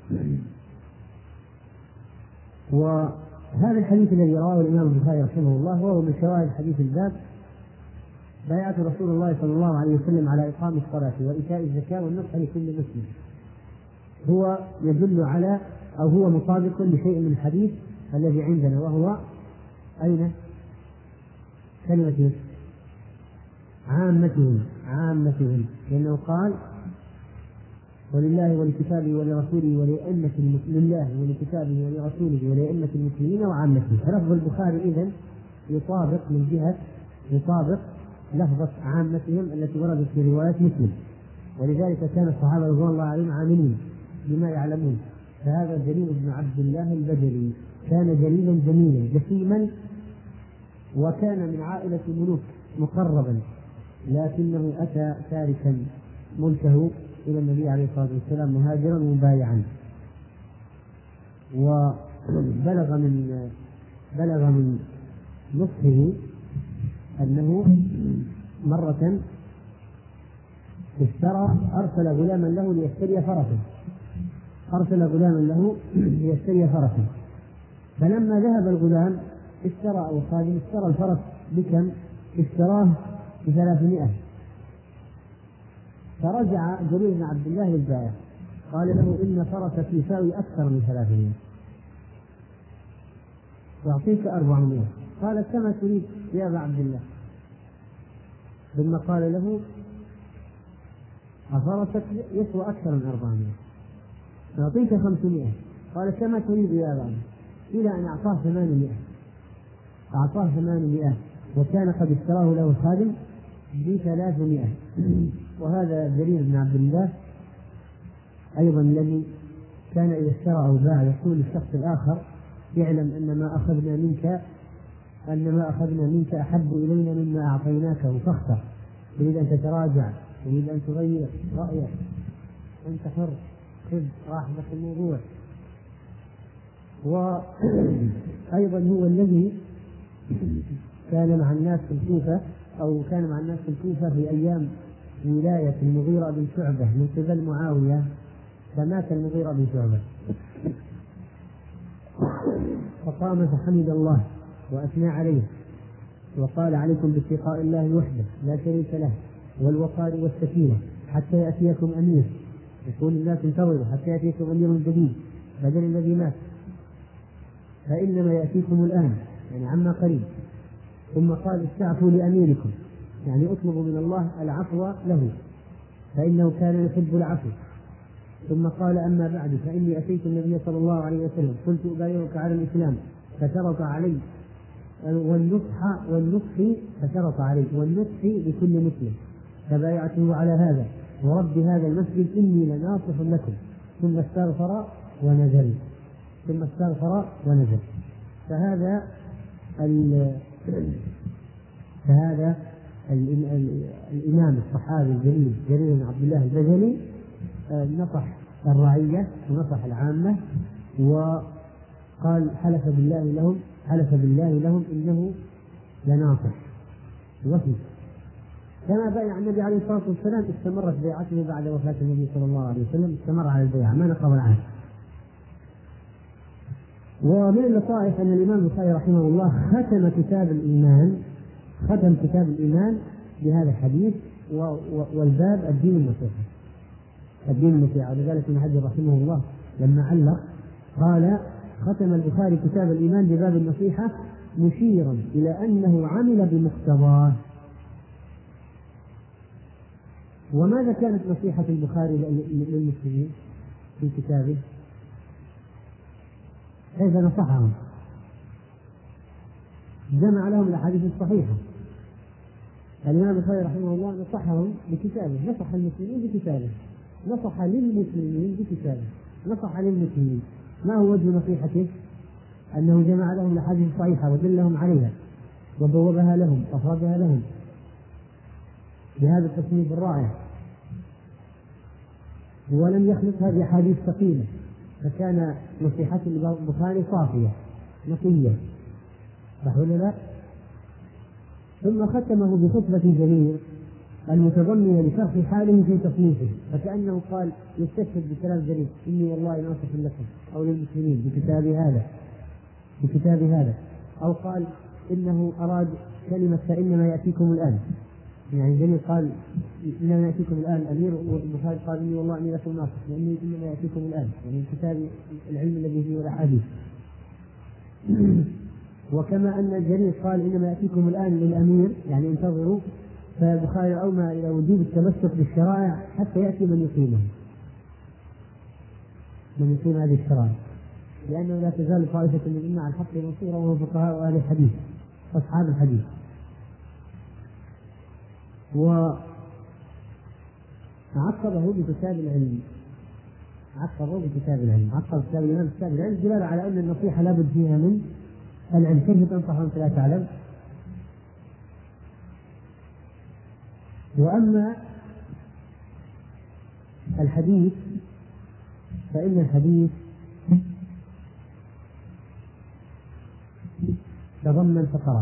وهذا الحديث الذي رواه الإمام البخاري رحمه الله هو من شواهد حديث الباب بيعة رسول الله صلى الله عليه وسلم على إقام الصلاة وإيتاء الزكاة والنصح لكل مسلم. هو يدل على أو هو مطابق لشيء من الحديث الذي عندنا، وهو أين كلمة عامتهم، لأنه قال ولله ولكتابه ولرسوله ولأئمة لله ولكتابه ولرسوله ولأئمة المسلمين وعامتهم. فلفظ البخاري إذن يطابق لفظة عامتهم التي وردت في روايات مسلم، ولذلك كان الصحابة رضوان الله عليهم عاملين بما يعلمون. فهذا جرير بن عبد الله البجلي كان جليلا جميلا جسيما، وكان من عائلة ملوك مقربا، لكنه أتى تاركا ملكه إلى النبي عليه الصلاة والسلام مهاجرا مبايعا. وبلغ من نصحه أنه مرة أرسل غلاما له ليشتري فرسا، فلما ذهب الغلام اشترى الفرس بكم؟ اشتراه ب300. فرجع جرير بن عبد الله للبائع قال له إن فرسك يساوي أكثر من 300 وأعطيك 400. قال كما تريد يا أبا عبد الله. ثم قال له فرسك يسوى أكثر من 400 أعطيك 500. قال كما تريد يا أبا عبد الله، إلى أن أعطاه 800 وكان قد اشتراه له الخادم ب300. وهذا جرير بن عبد الله أيضا الذي كان إذا اشترى أو باع يقول للشخص الآخر اعلم أن ما أخذنا منك أحب إلينا مما أعطيناكه، فاختر. تريد أن تتراجع، تريد أن تغير رأيك، أنت حر، خذ راحتك الموضوع. وأيضا هو الذي كان مع الناس في الكوفة في أيام ولاية المغيرة بن شعبة من قبل معاوية، فمات المغيرة بن شعبة فقام فحمد الله وأثنى عليه وقال عليكم باتقاء الله وحده لا شريك له والوقار والسكينة حتى يأتيكم أمير. يقول الناس انتظروا حتى يأتيكم أمير جديد بدل الذي مات، فإنما يأتيكم الآن يعني عما قريب. ثم قال استعفوا لأميركم، يعني اطلبوا من الله العفو له فإنه كان يحب العفو. ثم قال أما بعد فإني أتيت النبي صلى الله عليه وسلم قلت أبايعك على الإسلام فشرط علي والنصح لكل مسلم، فبايعته على هذا ورب هذا المسجد إني لناصح لكم. ثم استغفر ونزل. فهذا الإمام الصحابي الجليل جرير بن عبد الله البجلي نصح الرعية ونصح العامة، وقال حلف بالله لهم إنه لناصح وفي. كما بايع النبي عليه الصلاة والسلام استمرت بيعته بعد وفاة النبي صلى الله عليه وسلم، استمر على البيعة ما نقض العهد. ومن اللطائف أن الإمام البخاري رحمه الله ختم كتاب الإيمان بهذا الحديث، والباب الدين النصيحة. ولذلك ابن حجر رحمه الله لما علق قال ختم البخاري كتاب الإيمان بباب النصيحة مشيرا إلى أنه عمل بمقتضاه. وماذا كانت نصيحة البخاري للمسلمين في كتابه؟ كيف نصحهم؟ جمع لهم الأحاديث الصحيحة. الإمام البخاري رحمه الله نصحهم بكتابه، نصح المسلمين بكتابه، نصح للمسلمين بكتابه، نصح للمسلمين. ما هو وجه نصيحته؟ أنه جمع لهم الأحاديث الصحيحة ودلهم عليها وبوبها لهم وأفردها لهم بهذا التصنيف الرائع، ولم يخلطها بأحاديث ثقيلة، فكان نصيحة البخاري صافية نقية، صح ولا لا؟ ثم ختمه بخطبة جميلة المتضمنة لشرح حاله في تصنيفه، فكأنه قال يستشهد بكلام جليل: إني والله ناصح لكم أو للمسلمين بكتاب هذا، أو قال إنه أراد كلمة فإنما يأتيكم الآن، يعني جليل قال إنما يأتيكم الآن الأمير، والبخاري قال إني والله إني لكم ناصح لأني إنما يأتيكم الآن، يعني كتاب العلم الذي فيه الأحاديث. وكما أن الجليل قال إنما يأتيكم الآن للأمير، يعني انتظروا، فالبخاري أومى إلى وجوب التمسك بالشرائع حتى يأتي من يقيم هذه الشرائع، لأنه لا تزال طائفة من الأمة على الحق منصورة وهو فقهاء أهل الحديث أصحاب الحديث. وعقبه بكتاب العلم، عقب كتاب الإمام كتاب العلم دلالة على أن النصيحة لا بد فيها من العلم. كيف تنصح وأنت لا تعلم؟ وأما الحديث فإن الحديث تضمن فقرات: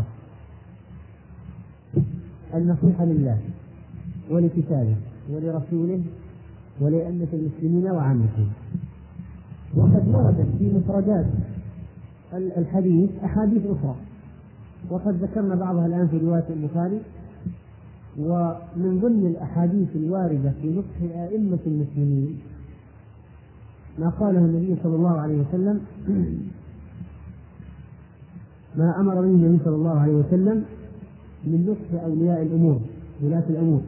النصيحة لله ولكتابه ولرسوله ولأئمة المسلمين وعامتهم. وقد وردت في مفردات الحديث أحاديث أخرى، وقد ذكرنا بعضها الآن في رواية البخاري. ومن ضمن الأحاديث الواردة في نصح أئمة المسلمين ما قاله النبي صلى الله عليه وسلم، ما أمر به النبي صلى الله عليه وسلم من نصح أولياء الأمور، ولاة الأمور،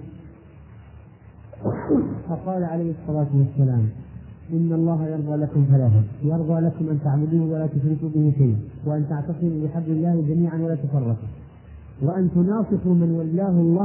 فقال عليه الصلاة والسلام: إن الله يرضى لكم ثلاثة: يرضى لكم أن تعبدوه ولا تشركوا به شيئا، وأن تعتصموا بحبل الله جميعا ولا تفرقوا، وأن تناصحوا من ولاه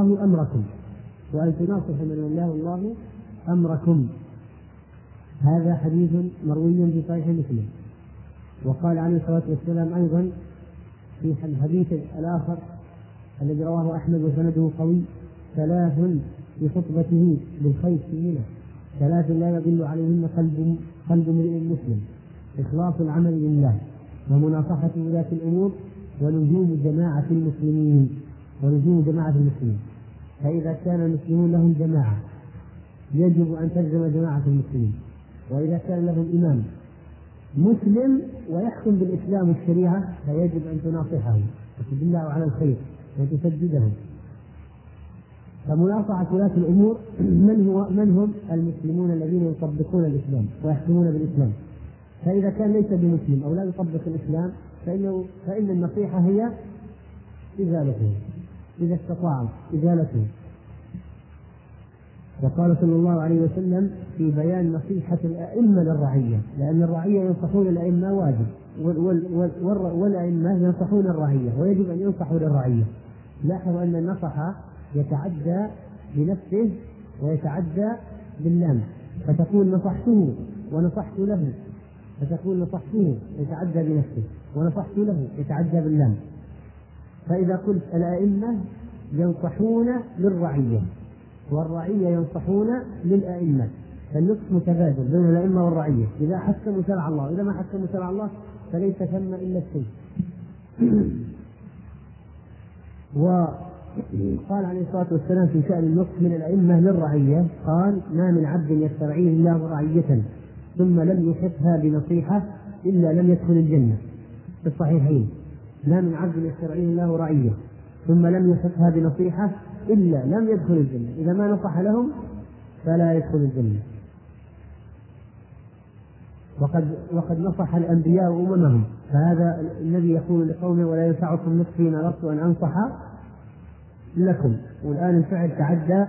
الله أمركم. هذا حديث مروي في صحيح مسلم. وقال عليه الصلاة والسلام أيضا في الحديث الآخر الذي رواه أحمد وسنده قوي: ثلاث في خطبته بالخير سيئة، ثلاث لا يضل عليهن قلب امرئ مسلم: إخلاص العمل لله، ومناصحة ولاة الأمور، ولزوم جماعة المسلمين. فإذا كان المسلمون لهم جماعة يجب أن تلزم جماعة المسلمين، وإذا كان لهم إمام مسلم ويحكم بالإسلام والشريعة فيجب أن تناصحه وتدله على الخير وتسددهم. فمناصحة ولاة الأمور من هم المسلمون الذين يطبقون الإسلام ويحكمون بالإسلام. فإذا كان ليس بمسلم أو لا يطبق الإسلام فإن النصيحة هي إزالته إذا استطاع إزالته. وقال صلى الله عليه وسلم في بيان نصيحة الأئمة للرعية، لأن الرعية ينصحون الأئمة واجب، والأئمة ينصحون الرعية ويجب أن ينصحوا للرعية. لاحظوا أن النصح يتعدى بنفسه ويتعدى باللام، فتقول نصحته ونصحت له، فتقول نصحته يتعدى بنفسه ونصحت له يتعدى باللام. فإذا قلت الأئمة ينصحون للرعية والرعية ينصحون للأئمة، فالنصح متبادل بين الأئمة والرعية. إذا حكموا شرع الله، إذا ما حكموا شرع الله فليس ثم إلا الشيء. وقال عليه الصلاة والسلام في شأن النصح من الأئمة للرعية، قال: ما من عبد يسترعيه الله رعية ثم لم يحفها بنصيحة إلا لم يدخل الجنة. في الصحيحين: ما من عبد يسترعيه الله رعية ثم لم يحفها بنصيحة إلا لم يدخل الجنة. إذا ما نصح لهم فلا يدخل الجنة. وقد نصح الأنبياء أممهم، فهذا الذي يقول لقومه: ولا ينفعكم نصحي إن أردت أن أنصح لكم. والآن الفعل تعدى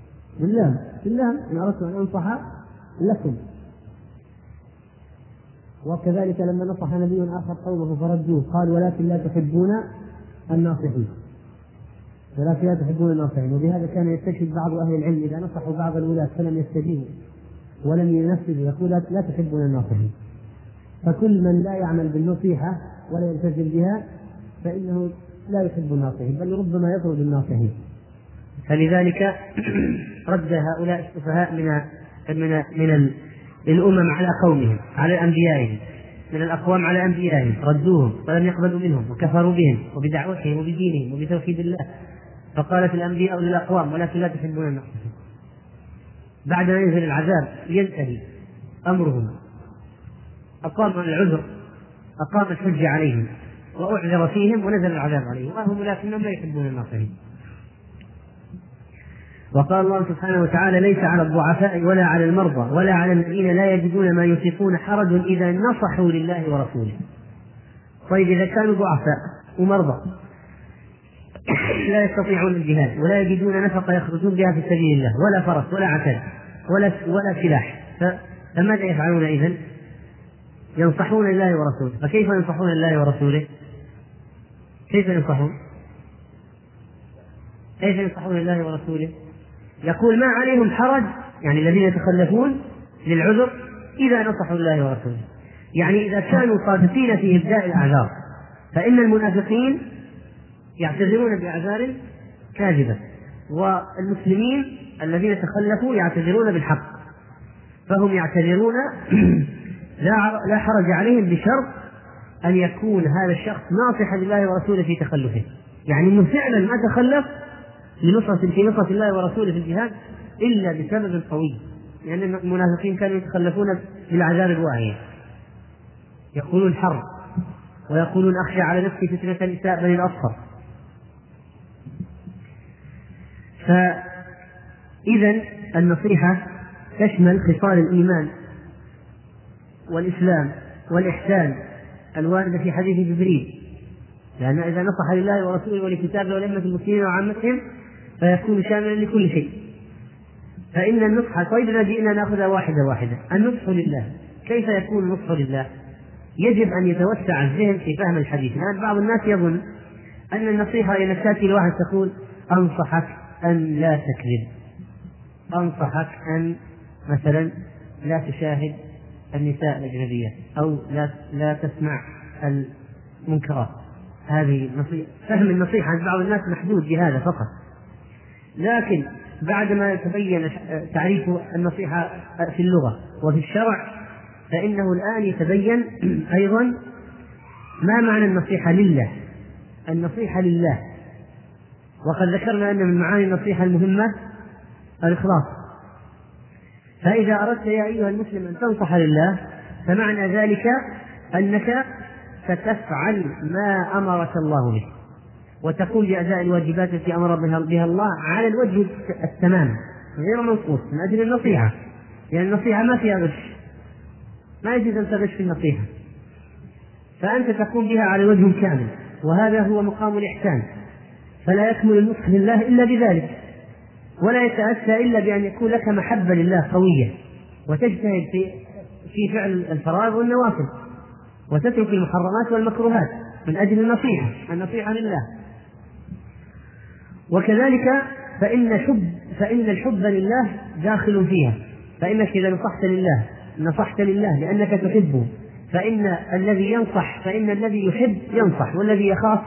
بالله إن أردت أن أنصح لكم. وكذلك لما نصح نبي آخر قومه فردوه قال ولكن لا تحبون الناصحين، ولكن لا تحبون الناصحين. وبهذا كان يستشهد بعض أهل العلم إذا نصحوا بعض الولاة فلم يستجيبوا ولم ينفذوا يقول لا تحبون الناصحين. فكل من لا يعمل بالنصيحة ولا يلتزم بها فإنه لا يحب الناصحين، بل ربما يطرد الناصحين. فلذلك رد هؤلاء السفهاء من الأمم على قومهم على أنبيائهم، من الأقوام على أنبيائهم، ردوهم ولم يقبلوا منهم وكفروا بهم وبدعوتهم وبدينهم وبتوحيد الله. فقالت الأنبياء للأقوام ولكن لا تحبون الناصحين. بعد ما ينزل العذاب ينتهي أمرهم، أقاموا العذر، أقام الحج عليهم وأعذر فيهم ونزل العذاب عليهم وهم لكنهم لا يحبون الناصحين. وقال الله سبحانه وتعالى ليس على الضعفاء ولا على المرضى ولا على الذين لا يجدون ما ينفقون حرج إذا نصحوا لله ورسوله. طيب إذا كانوا ضعفاء ومرضى لا يستطيعون الجهاد ولا يجدون نفقة يخرجون بها في سبيل الله ولا فرس ولا عتاد ولا سلاح، فماذا يفعلون إذن؟ ينصحون الله ورسوله. فكيف ينصحون الله ورسوله؟ كيف ينصحون الله ورسوله؟ يقول ما عليهم حرج، يعني الذين يتخلفون للعذر إذا نصحوا الله ورسوله، يعني إذا كانوا صادقين في إبداء الأعذار. فإن المنافقين يعتذرون بأعذار كاذبة، والمسلمين الذين تخلفوا يعتذرون بالحق، فهم يعتذرون لا حرج عليهم بشرط أن يكون هذا الشخص ناصحا لله ورسوله في تخلفه، يعني أنه فعلا ما تخلف في نصرة الله ورسوله في الجهاد إلا بسبب قوي، لأن يعني المنافقين كانوا يتخلفون بالعذاب الواهية، يقولون حرب ويقولون أخشى على نفسي فتنة نساء بني الأصفر. فإذا النصيحة تشمل خصال الإيمان والإسلام والإحسان الواردة في حديث جبريل، لأن إذا نصح لله ورسوله ولكتابه ولأمة المسلمين وعامتهم فيكون شاملا لكل شيء. فإن النصح، طيب جئنا نأخذ واحدة. النصح لله، كيف يكون النصح لله؟ يجب أن يتوسع الذهن في فهم الحديث. الآن بعض الناس يظن أن النصيحة إذا تأتي لواحد تقول أنصحك أن لا تكذب، أنصحك أن مثلا لا تشاهد النساء الأجنبية، أو لا تسمع المنكرات. هذه فهم النصيحة عند بعض الناس محدود بهذا فقط. لكن بعدما تبين تعريف النصيحة في اللغة وفي الشرع فإنه الآن يتبين أيضا ما معنى النصيحة لله. النصيحة لله، وقد ذكرنا أن من معاني النصيحة المهمة الإخلاص. فإذا أردت يا أيها المسلم أن تنصح لله فمعنى ذلك أنك ستفعل ما أمرك الله به، وتقوم بأداء الواجبات التي أمر بها الله على الوجه التمام غير منقوص من أجل النصيحة، لأن النصيحة ما فيها غش، ما يجوز أن تغش في النصيحة، فأنت تقوم بها على الوجه الكامل، وهذا هو مقام الإحسان. فلا يكمل النصح لله إلا بذلك، ولا يتأتى إلا بأن يكون لك محبة لله قوية، وتجتهد في فعل الفرائض والنوافل، وتترك المحرمات والمكروهات من أجل النصيحة لله. وكذلك فإن الحب لله داخل فيها، فإنك إذا نصحت لله لأنك تحبه، فإن الذي يحب ينصح، والذي يخاف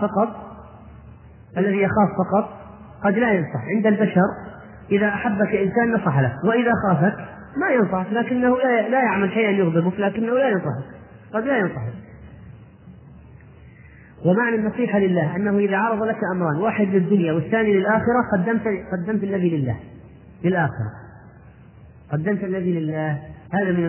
فقط قد لا ينصح. عند البشر إذا أحبك إنسان نصح له، وإذا خافك ما ينصحك، لكنه لا يعمل شيئا يغضبك، لكنه لا ينصحك، قد لا ينصحك. ومعنى النصيحة لله أنه إذا عرض لك أمران، واحد للدنيا والثاني للآخرة، قدمت الذي للآخرة، قدمت الذي لله. هذا من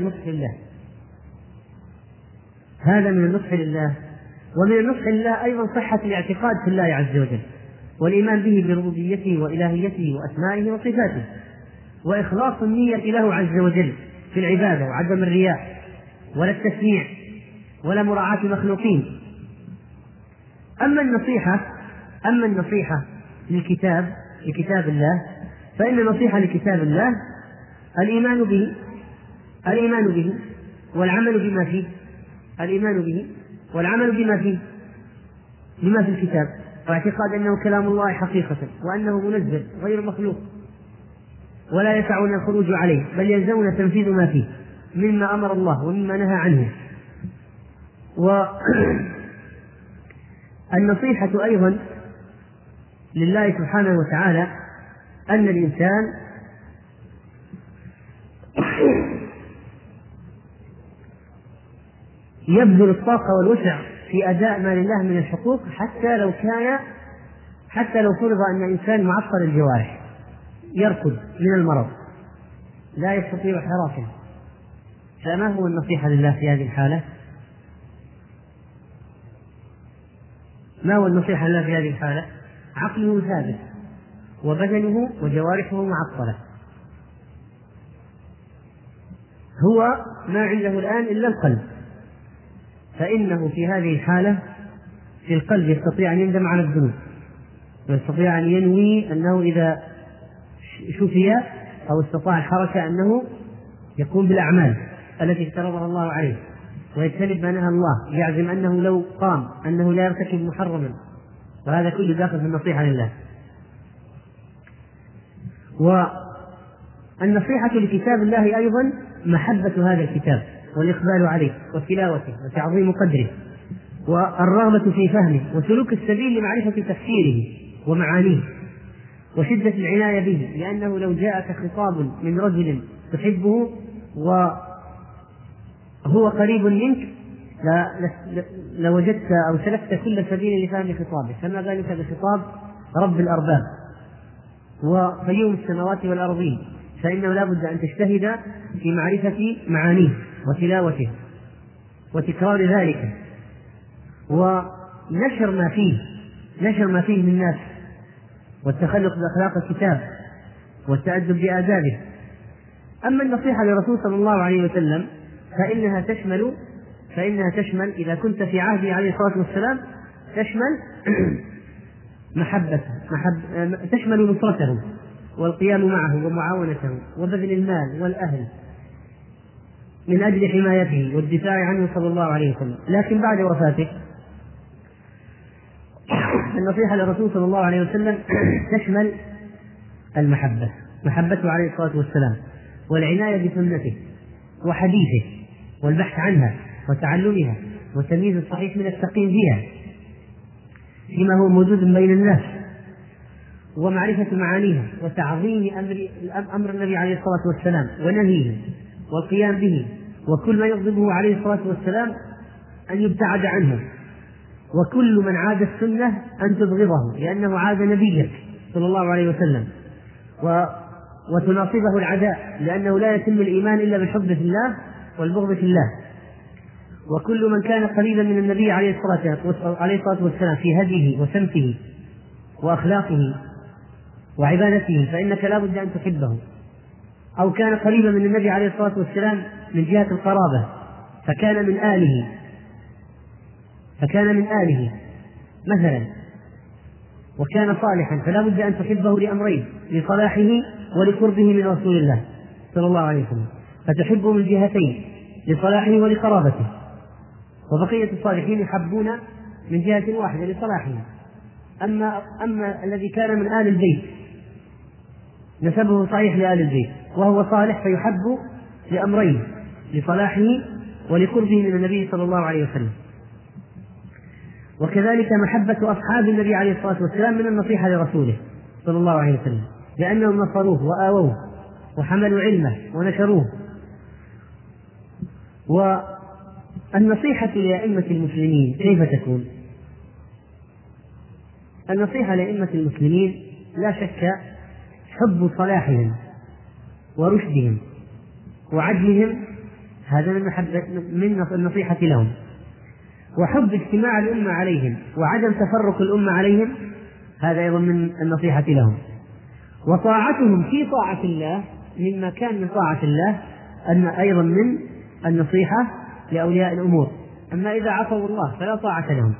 النصح لله. ومن النصح لله أيضا صحة الاعتقاد في الله عز وجل، والإيمان به بربوبيته وإلهيته وأسمائه وصفاته، وإخلاص النية له عز وجل في العبادة، وعدم الرياء ولا التسميع ولا مراعاة المخلوقين. أما النصيحة لكتاب الله، فإن النصيحة لكتاب الله الإيمان به والعمل بما فيه الإيمان به والعمل بما في الكتاب، واعتقاد أنه كلام الله حقيقة، وأنه منزل غير مخلوق ولا يسعنا الخروج عليه، بل يلزمنا تنفيذ ما فيه مما أمر الله ومما نهى عنه. والنصيحة أيضا لله سبحانه وتعالى أن الإنسان يبذل الطاقة والوسع في أداء ما لله من الحقوق، حتى لو فرض أن الإنسان معطل الجوارح، يركض من المرض لا يستطيع حركة، فما هو النصيحة لله في هذه الحالة؟ ما هو النصيحة لله في هذه الحالة؟ عقله ثابت وبدنه وجوارحه معطلة، هو ما عنده الآن إلا القلب، فإنه في هذه الحالة في القلب يستطيع أن يندم على الذنوب، ويستطيع أن ينوي أنه إذا شفي أو استطاع الحركة أنه يقوم بالأعمال التي افترضها الله عليه، ويجتنب ما نهى الله، يعزم أنه لو قام أنه لا يرتكب محرما، وهذا كله داخل في النصيحة لله. والنصيحة لكتاب الله أيضا محبة هذا الكتاب والإقبال عليه وتلاوته وتعظيم قدره والرغبة في فهمه وسلوك السبيل لمعرفة تفسيره ومعانيه وشدة العناية به، لأنه لو جاءك خطاب من رجل تحبه وهو قريب منك لوجدت أو سلكت كل سبيل لفهم خطابه، فما ذلك بخطاب رب الأرباب وقيوم السماوات والأرضين، فإنه لا بد أن تجتهد في معرفة معانيه وتلاوته وتكرار ذلك ونشر ما فيه من الناس، والتخلق بأخلاق الكتاب والتأدب بآدابه. أما النصيحة للرسول صلى الله عليه وسلم فإنها تشمل إذا كنت في عهده عليه الصلاة والسلام تشمل تشمل نصرته والقيام معه ومعاونته وبذل المال والأهل من أجل حمايته والدفاع عنه صلى الله عليه وسلم. لكن بعد وفاته النصيحة للرسول صلى الله عليه وسلم تشمل محبته عليه الصلاة والسلام والعناية بسنته وحديثه والبحث عنها وتعلمها وتمييز الصحيح من السقيم بها فيما هو موجود بين الناس، ومعرفة معانيها وتعظيم أمر النبي عليه الصلاة والسلام ونهيه والقيام به، وكل ما يغضبه عليه الصلاة والسلام أن يبتعد عنه، وكل من عاد السنة أن تبغضه لأنه عاد نبيك صلى الله عليه وسلم، وتناصبه العداء لأنه لا يتم الإيمان إلا بالحب في الله والبغض في الله. وكل من كان قريبا من النبي عليه الصلاة والسلام في هديه وسمته وأخلاقه وعبادته فإنك لا بد أن تحبه، أو كان قريبا من النبي عليه الصلاة والسلام من جهة القرابة فكان من آله مثلا وكان صالحا، فلا بد أن تحبه لأمرين: لصلاحه ولقربه من رسول الله صلى الله عليه وسلم، فتحبه من جهتين: لصلاحه ولقرابته. وبقية الصالحين يحبون من جهة واحدة لصلاحه. أما الذي كان من آل البيت نسبه صحيح لآل البيت وهو صالح فيحب لأمرين: لصلاحه ولقربه من النبي صلى الله عليه وسلم. وكذلك محبة أصحاب النبي عليه الصلاة والسلام من النصيحة لرسوله صلى الله عليه وسلم، لأنهم نصروه وآووه وحملوا علمه ونشروه. والنصيحة لأئمة المسلمين كيف تكون؟ النصيحة لأئمة المسلمين لا شك حب صلاحهم ورشدهم وعدلهم، هذا من النصيحة لهم، وحب اجتماع الأمة عليهم وعدم تفرق الأمة عليهم، هذا أيضا من النصيحة لهم. وطاعتهم في طاعة الله مما كان من طاعة الله أن أيضا من النصيحة لأولياء الأمور، أما إذا عصوا الله فلا طاعة لهم.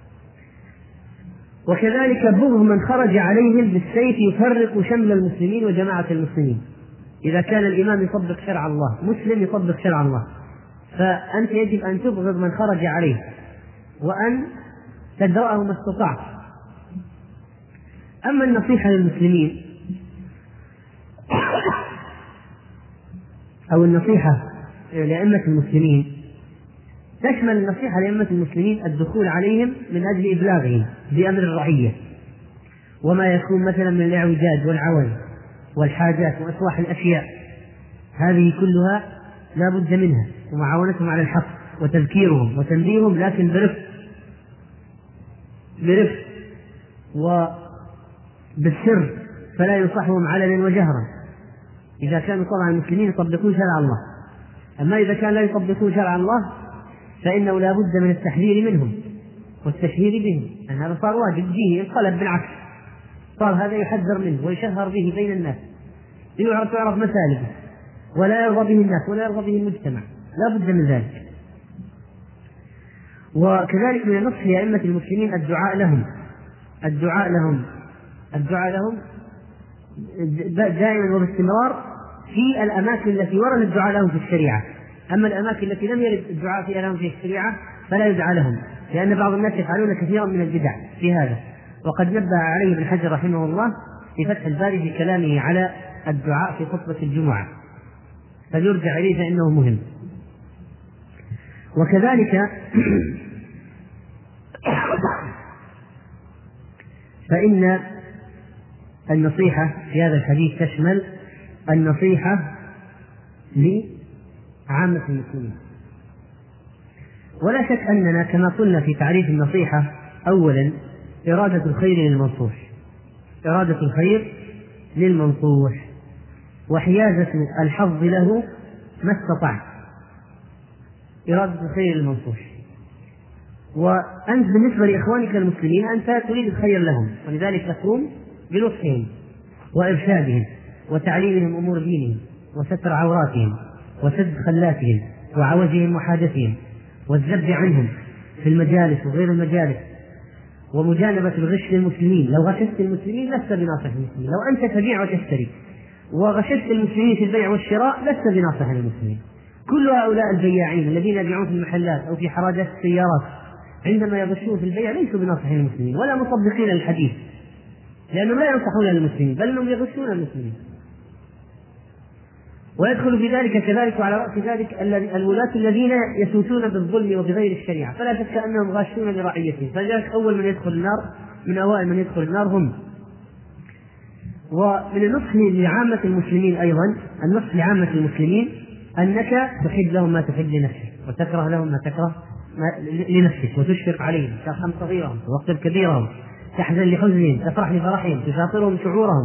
وكذلك بغض من خرج عليهم بالسيف يفرق شمل المسلمين وجماعة المسلمين، إذا كان الإمام يطبق شرع الله، مسلم يطبق شرع الله، فأنت يجب أن تبغض من خرج عليه وأن تدرأه ما استطعت. أما النصيحة للمسلمين أو النصيحة لأئمة المسلمين، تشمل النصيحة لأئمة المسلمين الدخول عليهم من أجل إبلاغهم بأمر الرعية، وما يكون مثلا من الإعوجاج والعوز والحاجات وإصلاح الأشياء، هذه كلها لا بد منها، ومعاونتهم على الحق وتذكيرهم وتنبيههم، لكن برفق وبالسر، فلا ينصحهم علنا وجهرا إذا كانوا طبعا المسلمين يطبقون شرع الله. أما إذا كان لا يطبقون شرع الله فإنه لا بد من التحذير منهم والتشهير بهم، أن هذا صار واجب فيه، انقلب بالعكس، صار هذا يحذر منه ويشهر به بين الناس تعرف مسالكه، ولا يرضى به الناس ولا يرضى به المجتمع، لا بد من ذلك. وكذلك من النصح لأئمة المسلمين الدعاء لهم دائما وباستمرار في الأماكن التي ورد الدعاء لهم في الشريعة. أما الأماكن التي لم يرد الدعاء فيها لهم في الشريعة فلا يدعى لهم، لأن بعض الناس يفعلون كثيرا من البدع في هذا، وقد نبه عليه ابن حجر رحمه الله في فتح الباري في كلامه على الدعاء في خطبة الجمعة، فليرجع إليه فإنه مهم. وكذلك فإن النصيحة في هذا الحديث تشمل النصيحة لعامة المسلمين. ولا شك أننا كما قلنا في تعريف النصيحة أولا إرادة الخير للمنصوح وحيازة الحظ له ما استطعت، إرادة الخير للمنصوح. وأنت بالنسبة لإخوانك المسلمين أنت تريد الخير لهم، ولذلك تقوم بنصحهم وإرشادهم وتعليمهم أمور دينهم وستر عوراتهم وسد خلاتهم وعوجهم وحاجتهم والذب عنهم في المجالس وغير المجالس، ومجانبة الغش للمسلمين. لو غششت المسلمين لست بناصح المسلمين، لو أنت تبيع وتشتري وغششت المسلمين في البيع والشراء لست بناصح للمسلمين. كل هؤلاء البياعين الذين يبيعون في المحلات أو في حراجات السيارات عندما يغشون في البيع ليسوا بناصحين للمسلمين ولا مطبقين للحديث، لأنهم لا ينصحون للمسلمين بل أنهم يغشون المسلمين. ويدخل في ذلك كذلك وعلى رأس ذلك الولاة الذين يسوسون بالظلم وبغير الشريعة، فلا شك أنهم غاشون لرعيتهم، فلذلك أول من يدخل النار من أوائل من يدخل النار هم. ومن النصح لعامة المسلمين أيضا النصح لعامة المسلمين أنك تحب لهم ما تحب لنفسك وتكره لهم ما تكره لنفسك، وتشفق عليهم، ترحم صغيرهم توقر كبيرهم، تحزن لحزنهم، تفرح لفرحهم، تشاطرهم شعورهم،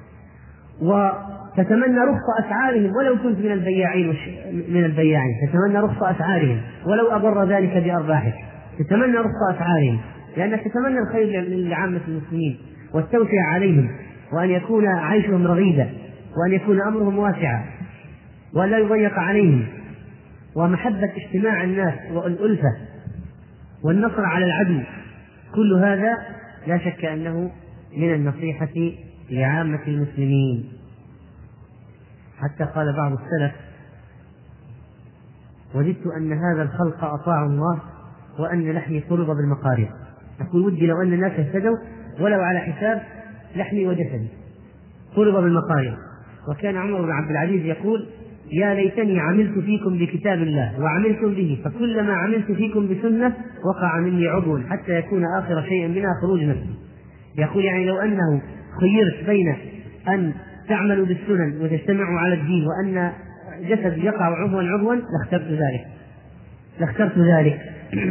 وتتمنى رخص أسعارهم ولو كنت من البياعين تتمنى رخص أسعارهم ولو أضر ذلك بأرباحك، تتمنى رخص أسعارهم لأنك تتمنى الخير لعامة المسلمين والتوسع عليهم، وأن يكون عيشهم رغيدا، وأن يكون أمرهم واسعا، وأن لا يضيق عليهم، ومحبة اجتماع الناس والألفة والنصر على العدو. كل هذا لا شك أنه من النصيحة لعامة المسلمين. حتى قال بعض السلف: وددت أن هذا الخلق أطاعوا الله وأن لحمي طلب بالمقارب. أقول ودي لو أن الناس اهتدوا ولو على حساب لحمي وجسدي، طلب بالمقارب. وكان عمر بن عبد العزيز يقول: يا ليتني عملت فيكم بكتاب الله وعملتم به، فكلما عملت فيكم بسنة وقع مني عضو حتى يكون آخر شيء منها خروج نفسي. يقول يعني لو أنه خيرت بين أن تعملوا بالسنن وتجتمعوا على الدين وأن جسد يقع عضوا لاخترت ذلك.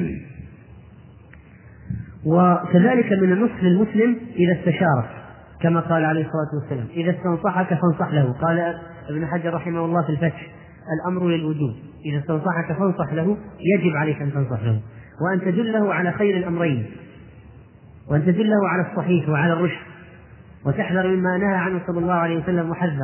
وكذلك من النصح للمسلم إذا استشارك، كما قال عليه الصلاة والسلام: إذا استنصحك فانصح له. قال ابن حجر رحمه الله في الفتح: الأمر للوجوب، إذا استنصحك فانصح له، يجب عليك أن تنصح له، وأن تدله على خير الأمرين، وأن تدله على الصحيح وعلى الرشد، وتحذر مما نهى عنه صلى الله عليه وسلم وحذر.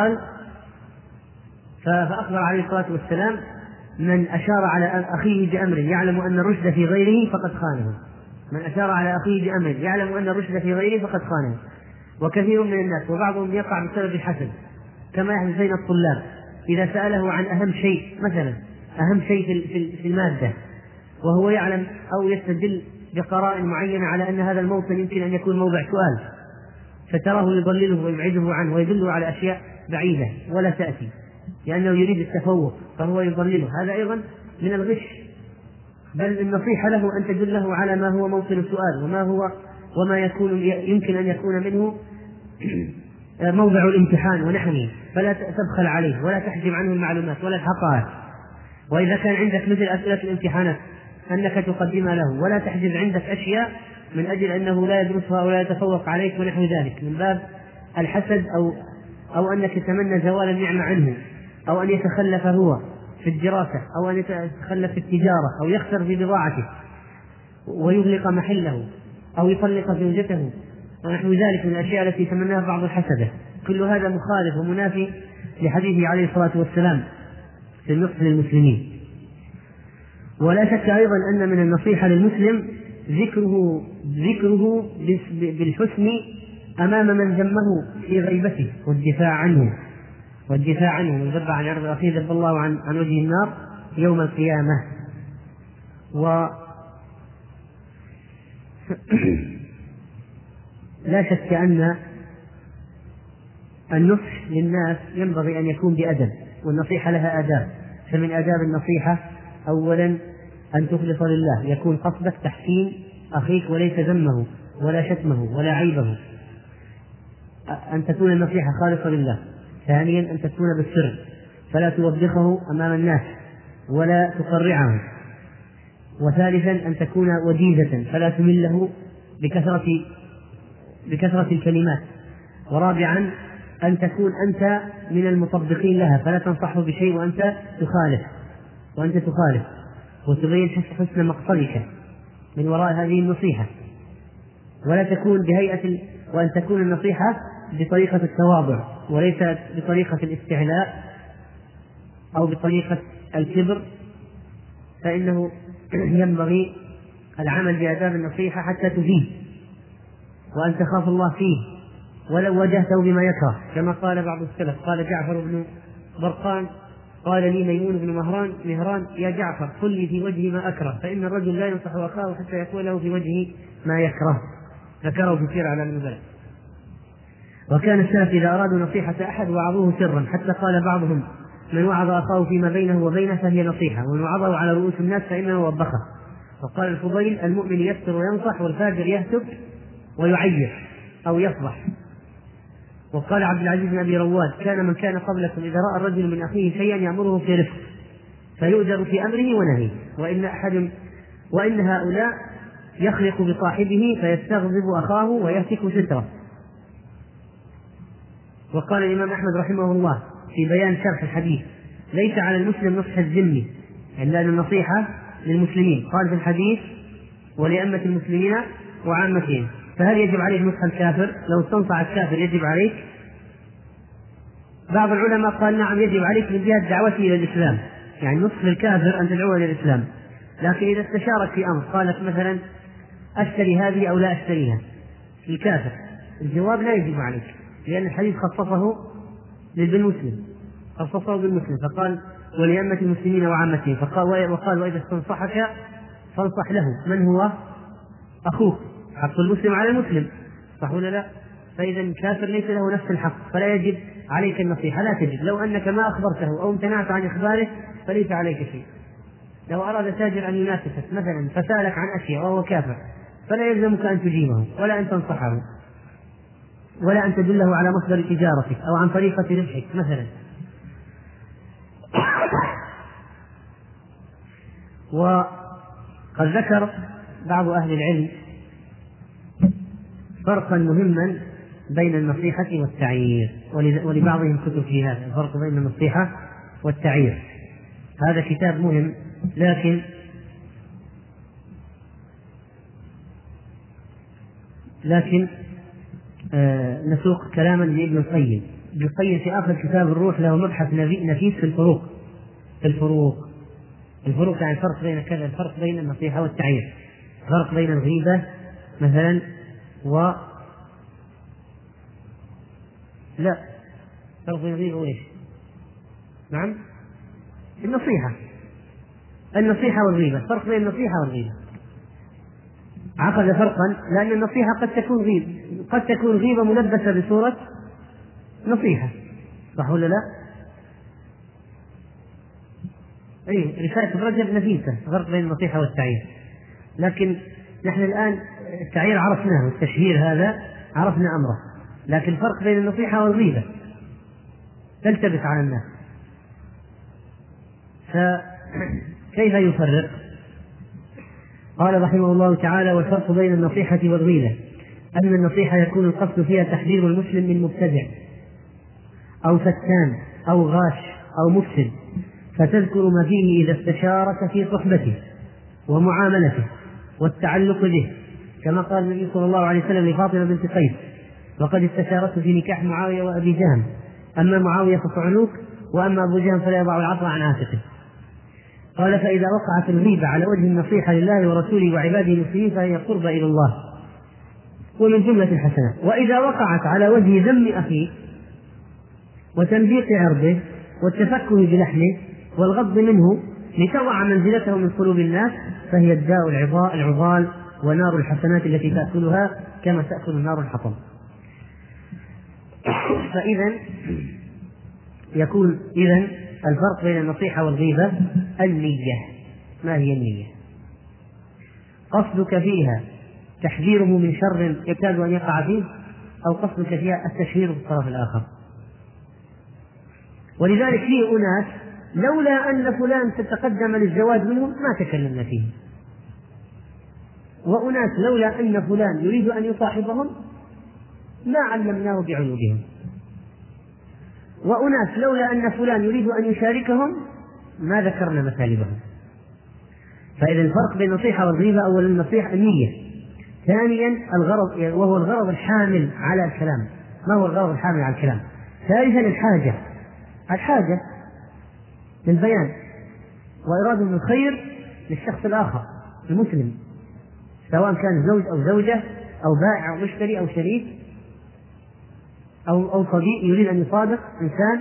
فأخبر عليه الصلاة والسلام: من أشار على أخيه بأمر يعلم أن الرشد في غيره فقد خانه. من أشار على أخيه بأمر يعلم أن الرشد في غيره فقد خانه. وكثير من الناس وبعضهم يقع بسبب الحسد، كما يحدث بين الطلاب إذا سأله عن أهم شيء مثلا أهم شيء في المادة، وهو يعلم أو يستدل بقرائن معينة على أن هذا الموطن يمكن أن يكون موضع سؤال، فتراه يضلله ويبعده عنه ويدله على أشياء بعيدة ولا تأتي، لأنه يريد التفوق فهو يضلله. هذا أيضا من الغش، بل النصيحة له أن تدله على ما هو موطن السؤال وما يمكن أن يكون منه موضع الامتحان ونحوه، فلا تبخل عليه ولا تحجب عنه المعلومات ولا الحقائق. وإذا كان عندك مثل أسئلة الامتحانات أنك تقدمها له، ولا تحجب عندك أشياء من أجل أنه لا يدرسها ولا يتفوق عليك ونحو ذلك، من باب الحسد أو أنك تتمنى زوال النعمة عنه، أو أن يتخلف هو في الدراسة، أو أن يتخلف في التجارة، أو يخسر في بضاعته ويغلق محله، أو يطلق زوجته ونحو ذلك من الأشياء التي يتمناها بعض الحسدة. كل هذا مخالف ومنافي لحديثه عليه الصلاة والسلام في النصح للمسلمين. ولا شك أيضا أن من النصيحة للمسلم ذكره بالحسن أمام من ذمه في غيبته والدفاع عنه من ذب عن عرض أخيه ذب الله عن وجه النار يوم القيامة. لا شك أن النصح للناس ينبغي أن يكون بأدب، والنصيحة لها آداب. فمن آداب النصيحة أولا أن تخلص لله، يكون قصدك تحسين أخيك وليس ذمه ولا شتمه ولا عيبه، أن تكون النصيحة خالصة لله. ثانيا أن تكون بالسر، فلا توبخه أمام الناس ولا تقرعه. وثالثا أن تكون وجيزة، فلا تمله بكثرة الكلمات. ورابعا أن تكون أنت من المطبقين لها، فلا تنصحه بشيء وأنت تخالف وتبين حسن مقصدك من وراء هذه النصيحة، ولا تكون وأن تكون النصيحة بطريقة التواضع وليس بطريقة الاستعلاء أو بطريقة الكبر، فإنه ينبغي العمل بآداب النصيحة حتى تفيد، وأن تخاف الله فيه ولو واجهته بما يكره، كما قال بعض السلف. قال جعفر بن برقان قال لي ميمون بن مهران يا جعفر قل لي في وجهي ما أكره، فإن الرجل لا ينصح أخاه حتى يقول له في وجهه ما يكره. ذكره في سير أعلام النبلاء. وكان السلف إذا أرادوا نصيحة أحد وعظوه سرا، حتى قال بعضهم من وعظ أخاه فيما بينه وبينه فهي نصيحة، ومن وعظه على رؤوس الناس فإنه وبخه. وقال الفضيل المؤمن يستر وينصح، والفاجر يهتك ويعير أو يفضح. وقال عبد العزيز بن أبي رواد كان من كان قبلكم إذا رأى الرجل من أخيه شيئا يأمره في رفق فيؤجر في أمره ونهيه، وإن هؤلاء يخلق بصاحبه فيستغضب أخاه ويهتك ستره. وقال الإمام أحمد رحمه الله في بيان شرح الحديث ليس على المسلم نصح الذمي إلا النصيحة للمسلمين. قال في الحديث ولأمة المسلمين وعامتهم. فهل يجب عليه نصح الكافر؟ لو استنصح الكافر يجب عليك؟ بعض العلماء قال نعم يجب عليك من جهة دعوته إلى الإسلام، يعني نصح الكافر أن تدعوه إلى الإسلام. لكن إذا استشارك في أمر قالت مثلا أشتري هذه أو لا أشتريها الكافر، الجواب لا يجب عليك، لأن الحديث خصصه بالمسلم، فقال ولأمة المسلمين وعامتهم. وقال وإذا استنصحك فانصح له من هو أخوك، حق المسلم على المسلم، صح ولا لا؟ فإذا الكافر ليس له نفس الحق، فلا يجب عليك النصيحة، لا تجب. لو أنك ما أخبرته أو امتنعت عن إخباره فليس عليك شيء. لو أراد تاجر أن ينافسك مثلا فسألك عن أشياء وهو كافر فلا يلزمك أن تجيبه ولا أن تنصحه ولا أن تدله على مصدر تجارتك أو عن طريقة ربحك مثلا. وقد ذكر بعض أهل العلم فرقا مهما بين النصيحة والتعيير، ولبعضهم كتب في هذا الفرق بين النصيحة والتعيير. هذا كتاب مهم، لكن نسوق كلاما لابن القيم. ابن القيم في آخر كتاب الروح له مبحث نفيس في الفروق يعني الفرق بين كذا، الفرق بين النصيحة والتعيير، الفرق بين الغيبة مثلا فرق بين الغيبة وإيش؟ نعم النصيحة، النصيحة والغيبة، فرق بين النصيحة والغيبة. عقد فرقا لأن النصيحة قد تكون غيبة ملبسة بصورة نصيحة، صح ولا لا؟ أي رسالة الرجل نفيسة، فرق بين النصيحة والتعيير. لكن نحن الآن التعيير عرفناه والتشهير هذا عرفنا أمره، لكن الفرق بين النصيحة والغيبة تلتبس على الناس. فكيف يفرق؟ قال رحمه الله تعالى: والفرق بين النصيحة والغيبة أن النصيحة يكون القصد فيها تحذير المسلم من مبتدع أو فتان أو غاش أو مفسد، فتذكر ما فيه إذا استشارك في صحبته ومعاملته والتعلق به، كما قال النبي صلى الله عليه وسلم لفاطمة بنت قيس: وقد استشارته في نكاح معاوية وأبي جهم، أما معاوية فصعلوك، وأما أبو جهم فلا يضع العصا عن عاتقه. قال: فإذا وقعت الغيبة على وجه النصيحة لله ورسوله وعباده المسلمين فهي قربة إلى الله ومن جملة الحسنات، وإذا وقعت على وجه ذم أخيه وتنبيق عرضه والتفكه بلحمه والغض منه لتضع منزلته من قلوب الناس فهي الداء العضال ونار الحسنات التي تأكلها كما تأكل النار الحطب. فإذا يكون الفرق بين النصيحة والغيبة النية. ما هي النية؟ قصدك فيها تحذيره من شر يكاد أن يقع فيه، أو قصدك فيها التشهير بالطرف الآخر. ولذلك فيه أناس لولا أن فلان تتقدم للزواج منهم ما تكلمنا فيه، وأناس لولا أن فلان يريد أن يصاحبهم ما علمناه بعيوبهم، وأناس لولا أن فلان يريد أن يشاركهم ما ذكرنا مثالبهم. فإذا الفرق بين النصيحة والغيبة: أولا النصيحة النية، ثانيا الغرض وهو الغرض الحامل على الكلام. ما هو الغرض الحامل على الكلام؟ ثالثا الحاجة للبيان وإرادة من الخير للشخص الآخر المسلم، سواء كان زوج أو زوجة أو بائع أو مشتري أو شريك أو صديق يريد أن يصادق إنسان.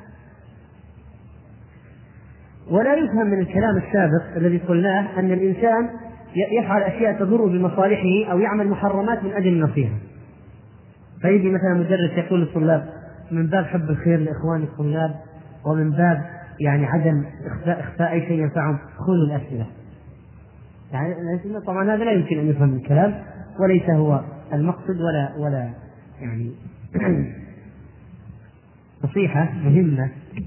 ولا يفهم من الكلام السابق الذي قلناه أن الإنسان يفعل أشياء تضر بمصالحه أو يعمل محرمات من أجل النصيحة. فيجي مثلا مدرس يقول للطلاب من باب حب الخير لإخوان الطلاب ومن باب يعني عدم إخفاء أي شيء ينفعهم خذوا الأسئلة. يعني طبعا هذا لا يمكن أن يفهم من الكلام، وليس هو المقصد ولا يعني نصيحة مهمة.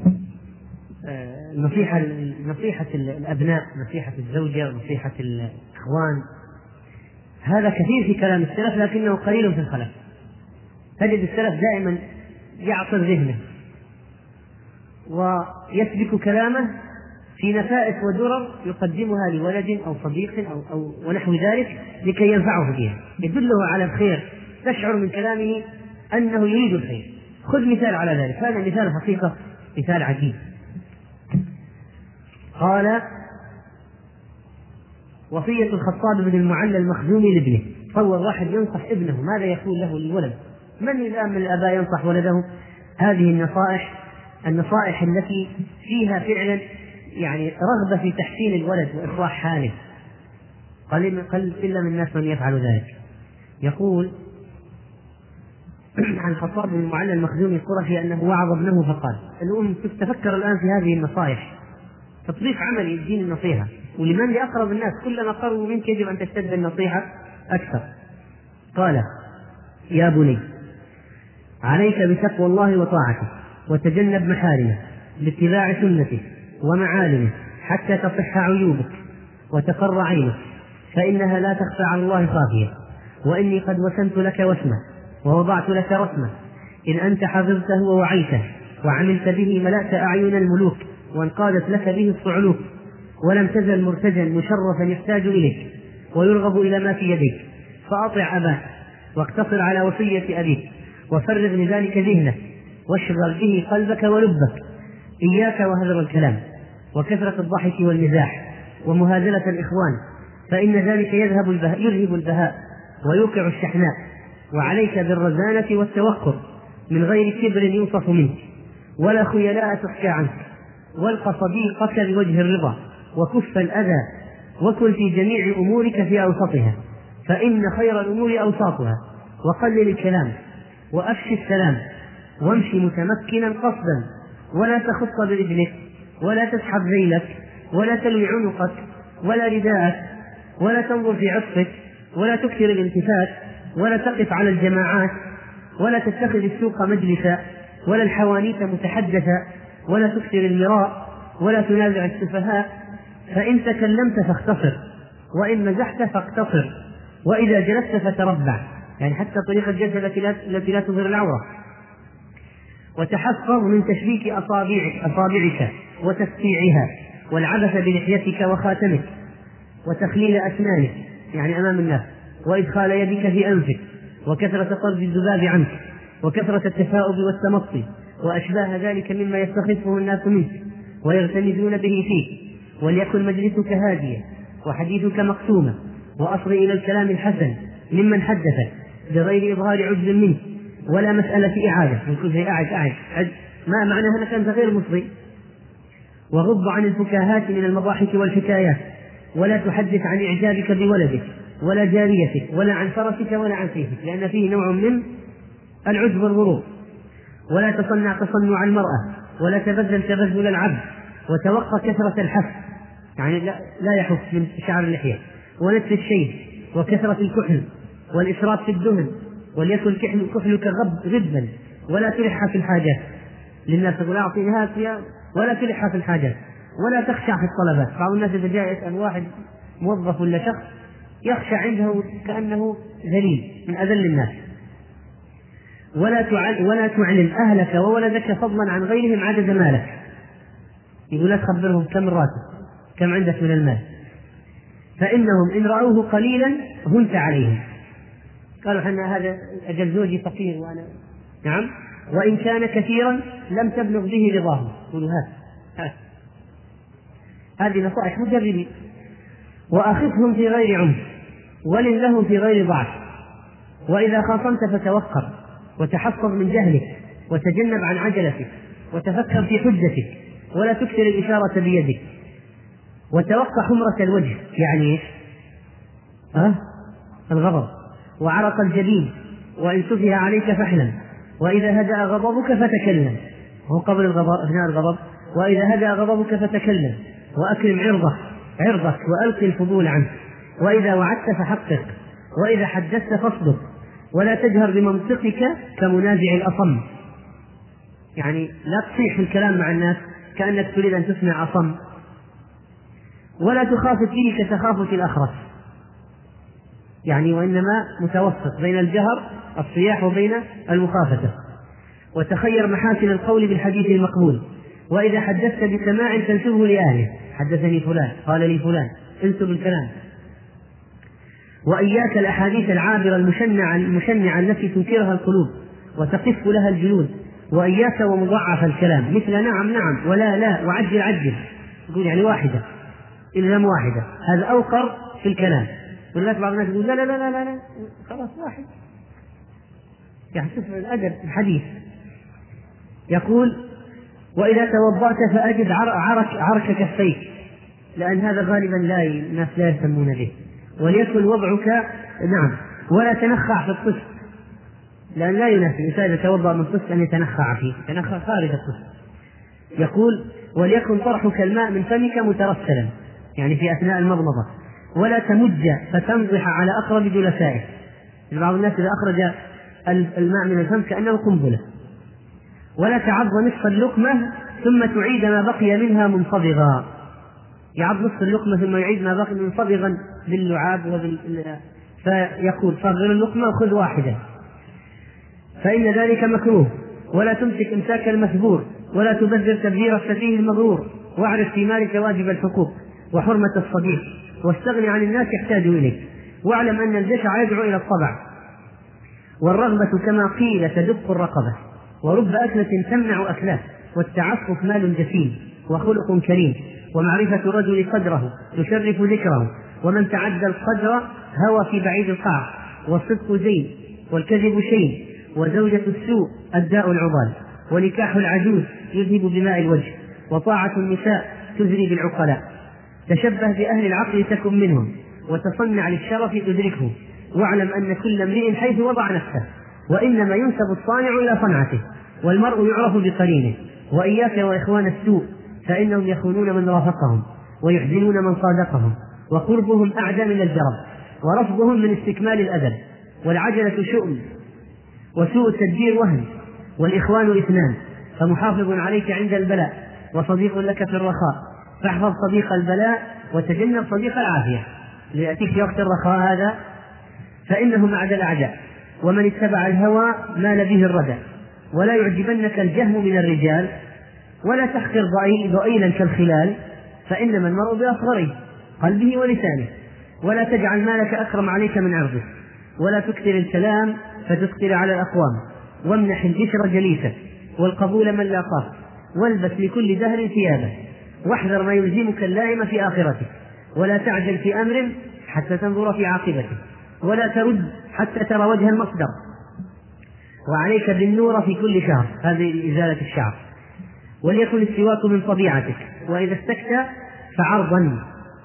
نصيحة الأبناء، نصيحة الزوجة، نصيحة الإخوان، هذا كثير في كلام السلف لكنه قليل في الخلف. تجد السلف دائما يعصر ذهنه ويسبك كلامه في نفائس ودرر يقدمها لولد أو صديق أو ونحو ذلك لكي ينفعه بها، يدله على الخير، تشعر من كلامه أنه يريد الخير. خذ مثال على ذلك، هذا مثال حقيقة مثال عجيب. قال: وصية الخطاب بن المعلى المخزومي لابنه. تصور واحد ينصح ابنه، ماذا يقول له للولد؟ من الآن من الآباء ينصح ولده؟ هذه النصائح التي فيها فعلا يعني رغبة في تحسين الولد وإصلاح حاله. قليل من الناس من يفعل ذلك. يقول عن الخطاب بن المعلى المخزومي القرشي أنه وعظ ابنه فقال: الأم تتفكر الآن في هذه النصائح، تطبيق عملي الدين النصيحة، ولمن لأقرب الناس كلما قربوا منك يجب أن تشتد النصيحة أكثر. قال: يا بني عليك بتقوى الله وطاعته، وتجنب محارمه باتباع سنته ومعالمه حتى تصح عيوبك وتقر عينك، فإنها لا تخفى على الله خافية، وإني قد وسمت لك وسمه ووضعت لك رسمه، إن أنت حفظته ووعيته وعملت به ملأت أعين الملوك وانقادت لك به الصعلوك، ولم تزل مرتجا مشرفا يحتاج إليك ويرغب إلى ما في يديك، فأطع أباك واقتصر على وصية أبيك، وفرغ لذلك ذهنك واشغل به قلبك ولبك. إياك وهذر الكلام وكثرة الضحك والمزاح ومهازلة الإخوان، فإن ذلك يذهب البهاء ويوقع الشحناء. وعليك بالرزانة والتوقر من غير كبر يوصف منك، ولا خيلاء تحكى عنك، والق صديقك بوجه الرضا وكف الأذى، وكن في جميع أمورك في أوسطها، فإن خير الأمور أوساطها، وقلل الكلام، وأفشي السلام، وامشي متمكنا قصدا، ولا تخط برجلك، ولا تسحب ذيلك، ولا تلوي عنقك ولا رداءك، ولا تنظر في عطفك، ولا تكثر الالتفات، ولا تقف على الجماعات، ولا تتخذ السوق مجلسا، ولا الحوانيت متحدثا، ولا تكثر المراء، ولا تنازع السفهاء، فإن تكلمت فاختصر، وإن مزحت فاقتصر، وإذا جلست فتربع، يعني حتى طريقة الجلسة التي لا تظهر العورة. وتحفظ من تشبيك أصابعك وتسطيعها، والعبث بلحيتك وخاتمك، وتخليل أسنانك يعني أمام الناس، وإدخال يدك في أنفك، وكثرة طرد الذباب عنك، وكثرة التثاؤب والتمطي، وأشباه ذلك مما يستخفه الناس منك ويغتمزون به فيك. وليكن مجلسك هاديا، وحديثك مقسوما، وأصغ إلى الكلام الحسن ممن حدثك بغير إظهار عجز منك، ولا مسألة إعادة، يقول زي أعد ما معناها أنك أنت غير مصغي. وغض عن الفكاهات من المضاحك والحكايات، ولا تحدث عن إعجابك بولدك ولا جاريتك ولا عن فرسك ولا عن سيفك، لأن فيه نوع من العجب والغرور. ولا تصنع تصنع المرأة، ولا تبذل تبذل العبد، وتوقى كثرة الحف، يعني لا يحف من شعر اللحية، ونتف الشيب، وكثرة الكحل، والإسراف في الدهن، وليكن كحلك غبا، ولا تلح في الحاجات للناس، تقول أعطيني هاتيا، ولا تلح في الحاجات، ولا تخشع في الطلبات. بعض الناس إذا جاء يسأل واحد موظف ولا شخص يخشع عنده كأنه ذليل من أذل الناس. ولا تعلم أهلك وولدك فضلا عن غيرهم عدد مالك، يقول لا تخبرهم كم الراتب، كم عندك من المال، فإنهم إن رأوه قليلا هنت عليهم، قالوا حنا هذا أجل زوجي فقير وأنا نعم، وإن كان كثيرا لم تبلغ به رضاهم، يقولوا هات. هذه نصائح مجربين. وأخذهم في غير عنف، ولن لهم في غير ضعف، وإذا خاصمت فتوقر، وتحفظ من جهلك، وتجنب عن عجلتك، وتفكر في حجتك، ولا تكثر الإشارة بيدك، وتوقع حمرة الوجه، يعني الغضب، وعرق الجبين، وإن سفه عليك فاحلم، وإذا هدأ غضبك فتكلم، هو قبل الغضب أثناء الغضب، وإذا هدأ غضبك فتكلم، وأكرم عرضك وألقي الفضول عنه، وإذا وعدت فحقق، وإذا حدثت فاصدق، ولا تجهر بمنطقك كمنازع الأصم، يعني لا تصيح الكلام مع الناس كأنك تريد أن تسمع أصم، ولا تخافت فيه كتخافت الأخرس، يعني وإنما متوسط بين الجهر الصياح وبين المخافة. وتخير محاسن القول بالحديث المقبول، وإذا حدثت بسماع تنسبه لأهله، حدثني فلان قال لي فلان، انسب الكلام. وإياك الأحاديث العابرة المشنعة التي تنكرها القلوب وتقف لها الجلود، وإياك ومضاعف الكلام مثل نعم نعم ولا لا وعجل، يقول يعني واحدة إلزام واحدة، هذا أوقر في الكلام. ولذلك بعض الناس يقول لا لا لا لا لا خلاص واحد، يعني شوف الأدب الحديث. يقول وإذا توضأت فأجد عرك كفيك، لأن هذا غالبا الناس لا يهتمون به. وليكن وضعك نعم، ولا تنخع في الطفل، لأن لا يناسب الإنسان إذا توضأ من طفل أن يتنخع فيه، يتنخع خارج الطفل. يقول وليكن طرحك الماء من فمك مترسلا، يعني في أثناء المضمضة، ولا تمج فتنضح على أقرب جلسائه. بعض الناس إذا أخرج الماء من الفم كأنه قنبلة. ولا تعض نصف اللقمة ثم تعيد ما بقي منها منصبغا، يعض نصف اللقمة ثم يعيد ما بقي منصبغا باللعاب فيقول صغر اللقمة وخذ واحدة، فإن ذلك مكروه. ولا تمسك إمساك المثبور، ولا تبذر تبذير السفيه المغرور، واعرف في مالك واجب الحقوق وحرمة الصديق، واستغني عن الناس يحتاجوا إليك، واعلم أن الجشع يدعو إلى الطبع، والرغبة كما قيل تدق الرقبة، ورب أكلة تمنع أكلاه، والتعفف مال جسيم وخلق كريم، ومعرفة الرجل قدره يشرف ذكره، ومن تعدى القدر هوى في بعيد القاع، والصدق زين والكذب شين، وزوجة السوء الداء العضال، ونكاح العجوز يذهب بماء الوجه، وطاعة النساء تزري بالعقلاء، تشبه بأهل العقل تكن منهم، وتصنع للشرف تدركه، واعلم أن كل امرئ حيث وضع نفسه، وإنما ينسب الصانع إلى صنعته، والمرء يعرف بقرينه. وإياك وإخوان السوء، فإنهم يخونون من رافقهم ويحزنون من صادقهم، وقربهم أعدى من الجرب، ورفضهم من استكمال الأدب. والعجلة شؤم، وسوء التدبير وهن، والإخوان إثنان، فمحافظ عليك عند البلاء وصديق لك في الرخاء، فاحفظ صديق البلاء وتجنب صديق العافية، ليأتيك في وقت الرخاء هذا فإنه معد الأعداء. ومن اتبع الهوى مال به الردى، ولا يعجبنك الجهم من الرجال، ولا تحقر ضئيلا كالخلال، فإنما المرء بأصغره قلبه ولسانه. ولا تجعل مالك أكرم عليك من عرضه، ولا تكثر الكلام فتثقل على الأقوام، وامنح البشر جليسك، والقبول من لاقاك، والبس لكل دهر ثيابه، واحذر ما يلزمك اللائم في آخرتك، ولا تعجل في أمر حتى تنظر في عاقبته، ولا ترد حتى ترى وجه المصدر، وعليك بالنور في كل شهر، هذه إزالة الشعر، وليكن السواك من طبيعتك، وإذا استكت فعرضا.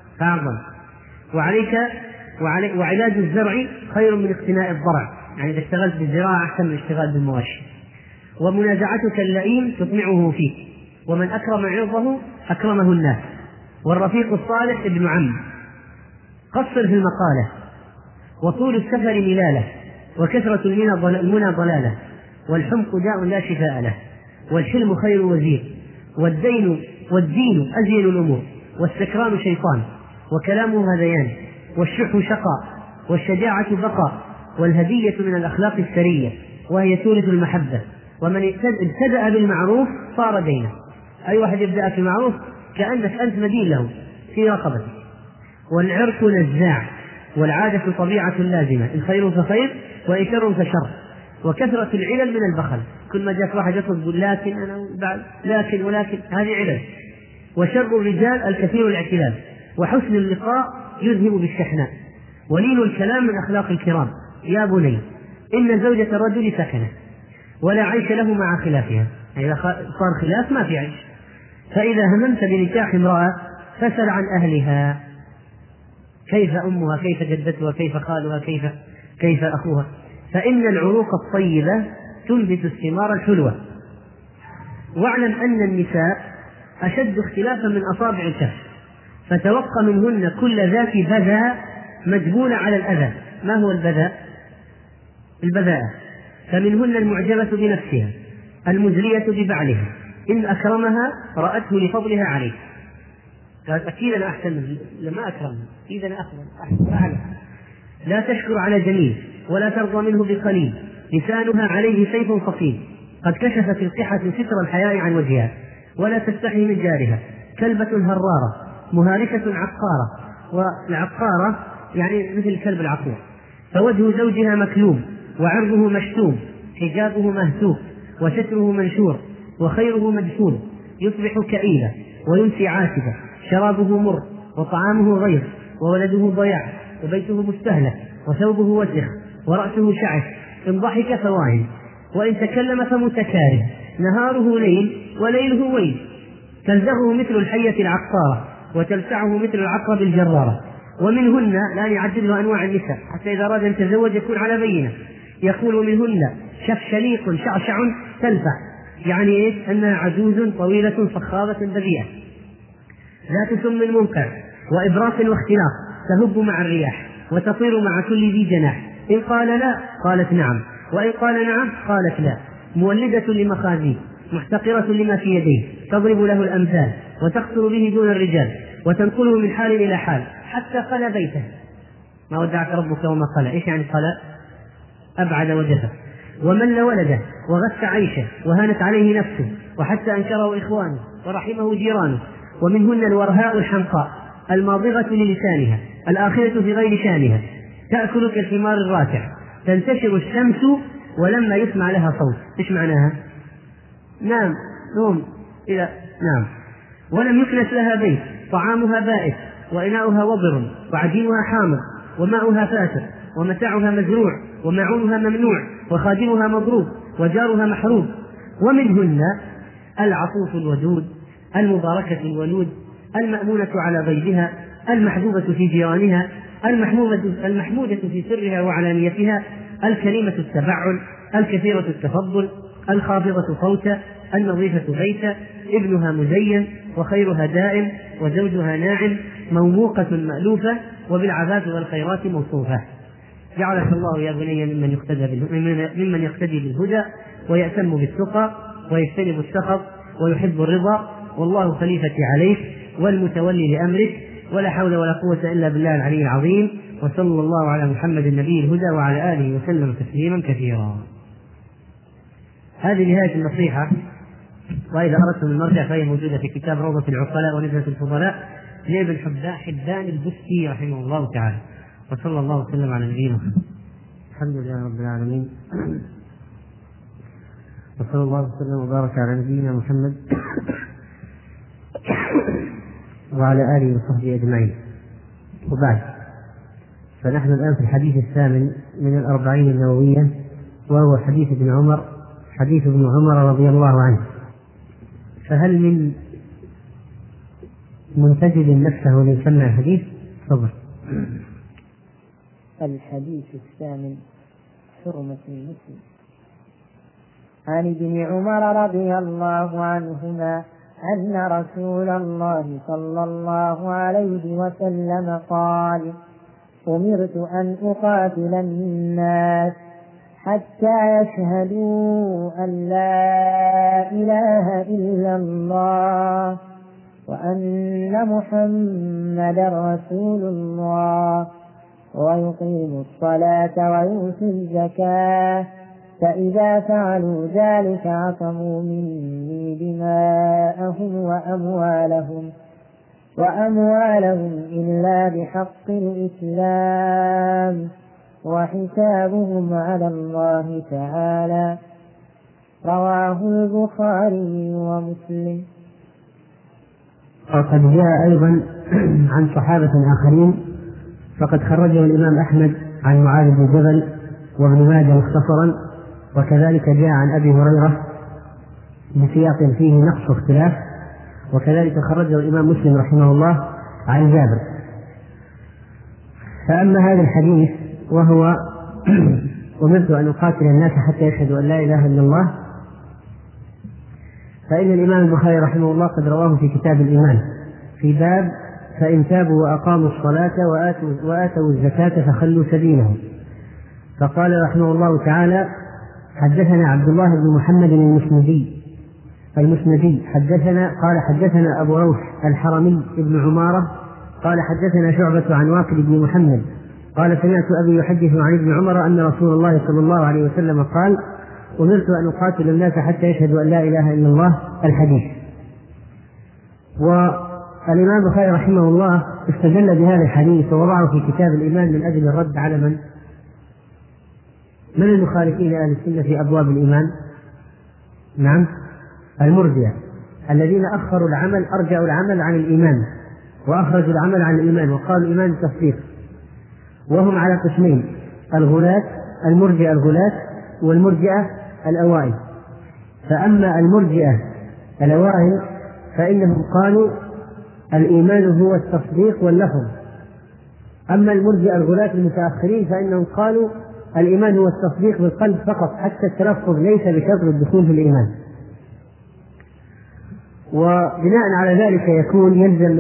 وعلاج الزرع خير من اقتناء الضرع، يعني إذا اشتغلت بالزراعة أحسن من الاشتغال بالمواشي. ومنازعتك اللئيم تطمعه فيك، ومن أكرم عرضه أكرمه الناس. والرفيق الصالح ابن عم. قصر في المقالة، وطول السفر ملالة، وكثرة المنى ضلالة، والحمق داء لا شفاء له، والحلم خير وزير، والدين أزين الأمور، والسكران شيطان، وكلامه هذيان، والشح شقاء، والشجاعة بقاء، والهدية من الأخلاق السرية، وهي تورث المحبة. ومن ابتدأ بالمعروف صار دينه، أي واحد يبدأ في المعروف كأنك أنت مدين له في رقبتك. والعرق نزاع، والعادة طبيعة لازمة، إن خير فخير وإن شر فشر. وكثرة العلل من البخل، كل ما جاءت واحد يطلب لكن أنا بعد ولكن هذه علل. وشر الرجال الكثير الاعتلال، وحسن اللقاء يذهب بالشحناء. ولين الكلام من أخلاق الكرام. يا بني إن زوجة الرجل سكنة، ولا عيش له مع خلافها، إذا صار خلاف ما في عيش. فإذا هممت بنكاح امرأة فسل عن أهلها، كيف أمها، كيف جدتها، كيف خالها، كيف أخوها، فإن العروق الطيبة تنبت الثمار الحلوة. واعلم أن النساء أشد اختلافا من أصابع الكف، فتوقع منهن كل ذات بذاء مجبولة على الأذى. ما هو البذاء؟ فمنهن المعجبة بنفسها، المزرية ببعلها، إن أكرمها رأته لفضلها عليه. قالت أكيد أنا أحسن لما أكرمها، أكيد أنا أحسن أعلى. لا تشكر على جميل، ولا ترضى منه بقليل، لسانها عليه سيف صقيل، قد كشفت القحة ستر الحياء عن وجهها، ولا تستحي من جارها. كلبة هرارة مهارسة عقارة، والعقارة يعني مثل الكلب العقور. فوجه زوجها مكلوم، وعرضه مشتوم، حجابه مهتوك، وستره منشور، وخيره مدفون. يصبح كئيبا ويمسي عاتبا، شرابه مر، وطعامه غير، وولده ضياع، وبيته مستهلك، وثوبه وسخ، ورأسه شعث، إن ضحك فواهن، وإن تكلم فمتكاره، نهاره ليل وليله ويل. تلزغه مثل الحية العقارة، وتلسعه مثل العقرب الجرارة. ومنهن لا يعدد له أنواع النساء، حتى إذا أراد أن يتزوج يكون على بينة. يقول منهن شفشليق شعشع تلفح، يعني إيه؟ أنها عجوز طويلة صخابة بذيئة، ذات سم منقع وإبراق واختلاق، تهب مع الرياح وتطير مع كل ذي جناح، إن قال لا قالت نعم، وإن قال نعم قالت لا. مولدة لمخازيه، محتقرة لما في يديه، تضرب له الأمثال، وتقتل به دون الرجال، وتنقله من حال إلى حال، حتى قلى بيته. ما ودعك ربك وما قلى، إيش يعني قلى؟ أبعد وجفا. ومل ولده، وغث عيشه، وهانت عليه نفسه، وحتى أنكره إخوانه ورحمه جيرانه. ومنهن الورهاء الحمقاء، الماضغة للسانها، الآخرة في غير شانها، تأكل كالحمار الراكع، تنتشر الشمس ولما يسمع لها صوت. إيش معناها؟ نام نوم إلى نام. ولم يكنس لها بيت، طعامها بائس، وإناؤها وضر، وعجينها حامض، وماؤها فاتر، ومتاعها مزروع، ومعونها ممنوع، وخادمها مضروب، وجارها محروب. ومنهن العطوف الودود، المباركة الولود، المأمونة على غيرها، المحبوبة في جيرانها، المحمودة في سرها وعلانيتها، الكريمة التبعل، الكثيرة التفضل، الخافضة صوتا، النظيفة بيتا، ابنها مزين، وخيرها دائم، وزوجها ناعم، موموقة مألوفة، وبالعفاف والخيرات موصوفة. جعلك الله يا بني ممن يقتدي بالهدى ويأتم بالتقى ويجتنب السخط ويحب الرضا، والله خليفتي عليك والمتولي لأمرك، ولا حول ولا قوة إلا بالله العلي العظيم. وصلى الله على محمد النبي الهدى وعلى آله وسلم تسليما كثيرا. هذه نهاية النصيحة، وإذا أردتم المرجع فهي موجودة في كتاب روضة العقلاء ونزهة الفضلاء لابن حبان البستي رحمه الله تعالى. وصلى الله وسلم على نبينا الحمد لله رب العالمين، وصلى الله وسلم وبارك على نبينا محمد وعلى آله وصحبه أجمعين. وبعد، فنحن الآن في الحديث الثامن من الأربعين النووية، وهو حديث ابن عمر رضي الله عنه. فهل من منتجد نفسه ليسمع الحديث؟ صبر.
الحديث الثامن: حرمة المسلم. عن ابن عمر رضي الله عنهما أن رسول الله صلى الله عليه وسلم قال: أمرت أن أقاتل الناس حتى يشهدوا أن لا إله إلا الله وأن محمدا رسول الله ويقيموا الصلاة ويؤتوا الزكاة، فإذا فعلوا ذلك عصموا مني دماءهم وأموالهم إلا بحق الإسلام، وحسابهم على الله تعالى. رواه البخاري ومسلم.
وقد جاء أيضا عن صحابة آخرين، فقد خرجه الإمام أحمد عن معاذ بن جبل وابن ماجه مختصرا، وكذلك جاء عن أبي هريرة بسياق فيه نقص واختلاف، وكذلك خرجه الإمام مسلم رحمه الله عن جابر. فأما هذا الحديث وهو أمرت أن أقاتل الناس حتى يشهدوا أن لا إله إلا الله، فإن الإمام البخاري رحمه الله قد رواه في كتاب الإيمان في باب: فإن تابوا وأقاموا الصلاة وآتوا الزكاة فخلوا سبيلهم. فقال رحمه الله تعالى: حدثنا عبد الله بن محمد المسندي حدثنا أبو روح الحرمي ابن عمارة قال حدثنا شعبة عن واقد بن محمد قال: سمعت أبي يحدث عن ابن عمر أن رسول الله صلى الله عليه وسلم قال: أمرت أن أقاتل الناس حتى يشهدوا أن لا إله إلا الله. الحديث. والإمام البخاري رحمه الله استدل بهذا الحديث ووضعه في كتاب الإيمان من أجل الرد على من المخالفين لأهل السنة في أبواب الإيمان؟ نعم، المرجئة الذين أرجعوا العمل عن الإيمان وأخرجوا العمل عن الإيمان وقالوا الإيمان التصديق، وهم على قسمين: المرجئة الغلاة والمرجئة الأوائل. فأما المرجئة الأوائل فإنهم قالوا الإيمان هو التصديق واللفظ، أما المرجئة الغلاة المتأخرين فإنهم قالوا الإيمان هو التصديق بالقلب فقط، حتى التلفظ ليس بشرط الدخول في الإيمان. وبناء على ذلك يكون يلزم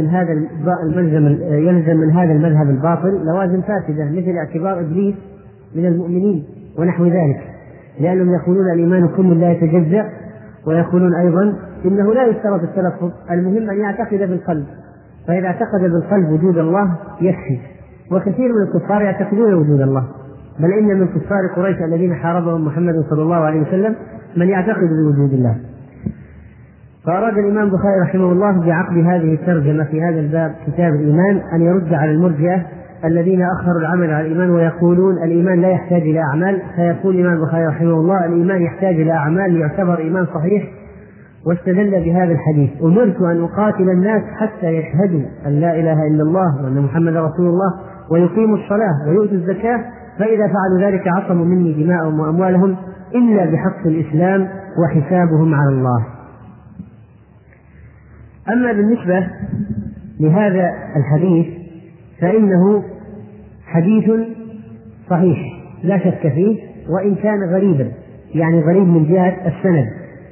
من هذا المذهب الباطل لوازم فاسدة، مثل اعتبار إبليس من المؤمنين ونحو ذلك، لأنهم يقولون الإيمان كل لا يتجزأ، ويقولون أيضا إنه لا يشترط التلفظ، المهم أن يعتقد بالقلب، فإذا اعتقد بالقلب وجود الله يكفي. وكثير من الكفار يعتقدون وجود الله، بل إن من كفار قريش الذين حاربهم محمد صلى الله عليه وسلم من يعتقد بوجود الله. فأراد الإمام البخاري رحمه الله بعقد هذه الترجمة في هذا الباب كتاب الإيمان أن يرد على المرجئة الذين أخروا العمل على الإيمان ويقولون الإيمان لا يحتاج إلى أعمال. فيقول الإمام البخاري رحمه الله الإيمان يحتاج إلى أعمال ليعتبر إيمان صحيح، واستدل بهذا الحديث: أمرت أن أقاتل الناس حتى يشهدوا أن لا إله إلا الله وأن محمد رسول الله ويقيموا الصلاة ويؤتوا الزكاة، فإذا فعلوا ذلك عصموا مني دماءهم وأموالهم إلا بحق الإسلام وحسابهم على الله. أما بالنسبة لهذا الحديث فإنه حديث صحيح لا شك فيه، وإن كان غريبا، يعني غريب من جهة السند،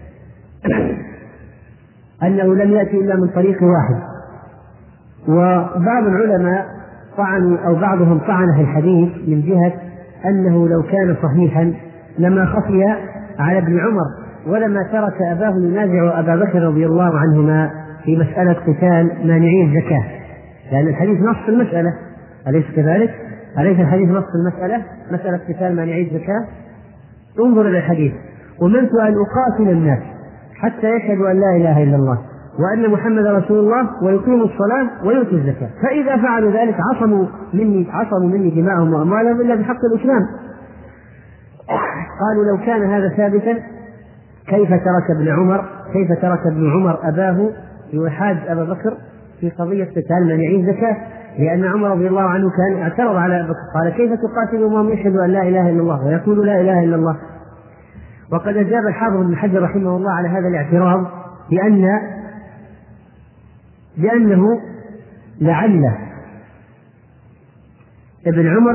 أنه لم يأتي إلا من طريق واحد. وبعض العلماء طعنوا أو بعضهم طعن في الحديث من جهة أنه لو كان صحيحا لما خفي على ابن عمر ولما ترك أباه ينازع أبا بكر رضي الله عنهما في مسألة قتال مانعي الزكاة، لأن الحديث نص المسألة، أليس كذلك؟ أليس الحديث نص المسألة، مسألة قتال مانعي الزكاة؟ انظر إلى الحديث: أمرت أن أقاتل الناس حتى يشهدوا أن لا إله إلا الله وأن محمد رسول الله ويقيموا الصلاة ويؤتوا الزكاة، فإذا فعلوا ذلك عصموا مني دماءهم وأموالهم إلا بحق الإسلام. قالوا لو كان هذا ثابتا كيف ترك ابن عمر أباه يحاج أبا بكر في قضية قتال مانعي الزكاة؟ لأن عمر رضي الله عنه كان اعترض على أبا بكر، قال: كيف تقاتل وهم يشهدوا أن لا إله إلا الله ويقولوا لا إله إلا الله؟ وقد أجاب الحافظ ابن حجر رحمه الله على هذا الاعتراض بأنه لعل ابن عمر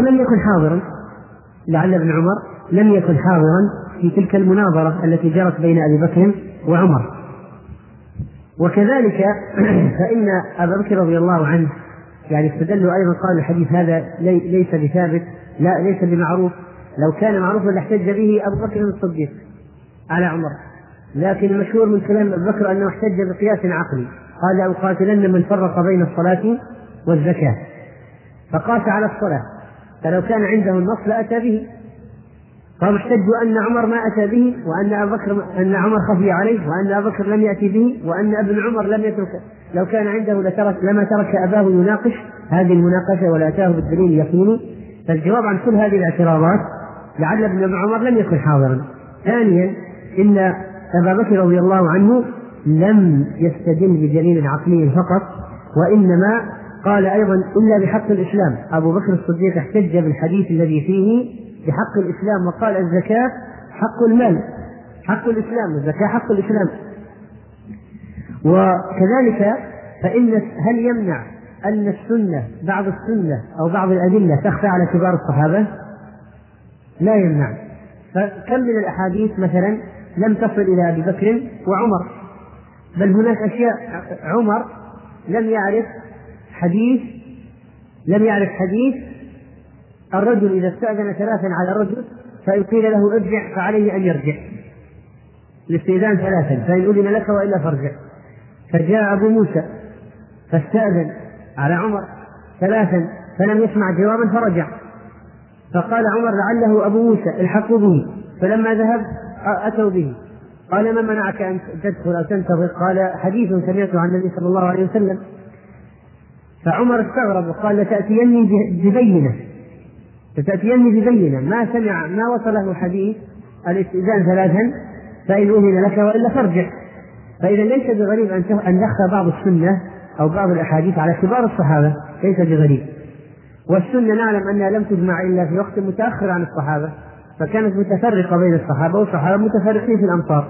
لم يكن حاضرا في تلك المناظرة التي جرت بين أبي بكر وعمر. وكذلك فإن أبا بكر رضي الله عنه يعني استدلوا أيضا، قال الحديث هذا ليس بثابت، لا ليس بمعروف، لو كان معروفا لاحتج به أبو بكر الصديق على عمر، لكن المشهور من كلام أبي بكر أنه احتج بقياس عقلي، قال: أقاتلن من فرق بين الصلاة والزكاة، فقاس على الصلاة، فلو كان عنده النص لأتى به، فهم احتجوا أن عمر ما أتى به، أن عمر خفي عليه، وأن أبا بكر لم يأتي به، وأن ابن عمر لم يترك، لو كان عنده لما ترك أباه يناقش هذه المناقشة ولا أتاه بالدليل اليقيني. فالجواب عن كل هذه الاعتراضات لعل ابن عمر لم يكن حاضرا. ثانيا، إن أبا بكر رضي الله عنه لم يستدل بدليل عقلي فقط، وإنما قال أيضا: إلا بحق الإسلام. أبو بكر الصديق احتج بالحديث الذي فيه بحق الإسلام، وقال: الزكاة حق المال، حق الإسلام، الزكاة حق الإسلام. وكذلك هل يمنع أن السنة بعض السنة أو بعض الأدلة تخفى على كبار الصحابة؟ لا يمنع. فكم من الأحاديث مثلا لم تصل إلى أبي بكر وعمر، بل هناك أشياء عمر لم يعرف حديث الرجل إذا استأذن 3 على الرجل فإن قيل له ارجع فعليه أن يرجع، الاستئذان 3، فإن أذن لك وإلا فارجع. فجاء أبو موسى فاستأذن على عمر 3 فلم يسمع جوابا فرجع، فقال عمر: لعله أبو موسى، الحقوا به. فلما ذهب أتوا به، قال: ما منعك أن تدخل أو تنتظر؟ قال: حديث سمعته عن النبي صلى الله عليه وسلم. فعمر استغرب وقال: لتأتيني ببينة ما وصله حديث الاستئذان 3 فإن أذن لك وإلا فارجع. فإذا ليس بغريب أن يخفى بعض السنة أو بعض الأحاديث على كبار الصحابة، ليس بغريب. والسنة نعلم أنها لم تجمع إلا في وقت متأخر عن الصحابة، فكانت متفرقة بين الصحابة، والصحابة متفرقين في الأمصار.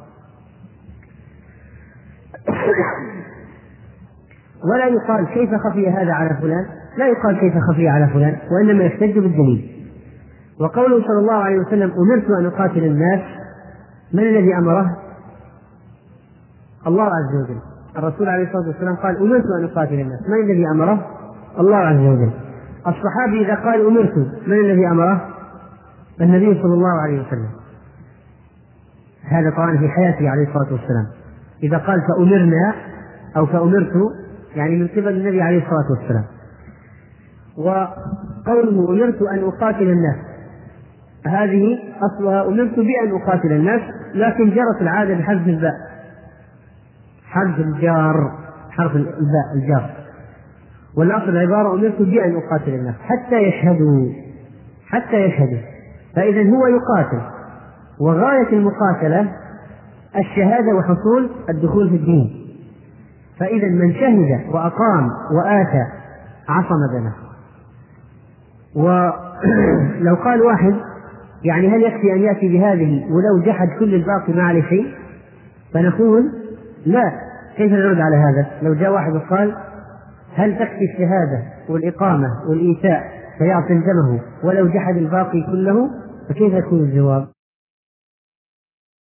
ولا يقال كيف خفي هذا على فلان، لا يقال كيف خفي على فلان، وإنما يحتج بالدليل. وقوله صلى الله عليه وسلم: أمرت أن أقاتل الناس، من الذي أمره؟ الله عز وجل. الرسول عليه الصلاة والسلام قال: أمرت أن أقاتل الناس، من الذي أمره؟ الله عز وجل. الصحابي إذا قال أمرت، من الذي أمره؟ النبي صلى الله عليه وسلم. هذا طبعا في حياته عليه الصلاة والسلام. إذا قال فأمرنا أو فأمرت يعني من قبل النبي عليه الصلاة والسلام. وقوله أمرت أن أقاتل الناس، هذه أصلها أمرت بأن أقاتل الناس، لكن جرت العادة بحذف الباء، حذف الجار، حرف الباء الجار، والأصل العبارة أمرت بأن أقاتل الناس حتى يشهدوا. فإذا هو يقاتل، وغاية المقاتلة الشهادة وحصول الدخول في الدين. فإذا من شهد وأقام وآتى عصم دمه. ولو قال واحد يعني هل يكفي أن يأتي بهذه ولو جحد كل الباقي ما عليه شيء؟ فنقول لا. كيف نرد على هذا؟ لو جاء واحد وقال هل تكفي الشهادة والإقامة والإيتاء فيعطي دمه ولو جحد الباقي كله؟ فكيف يكون الجواب؟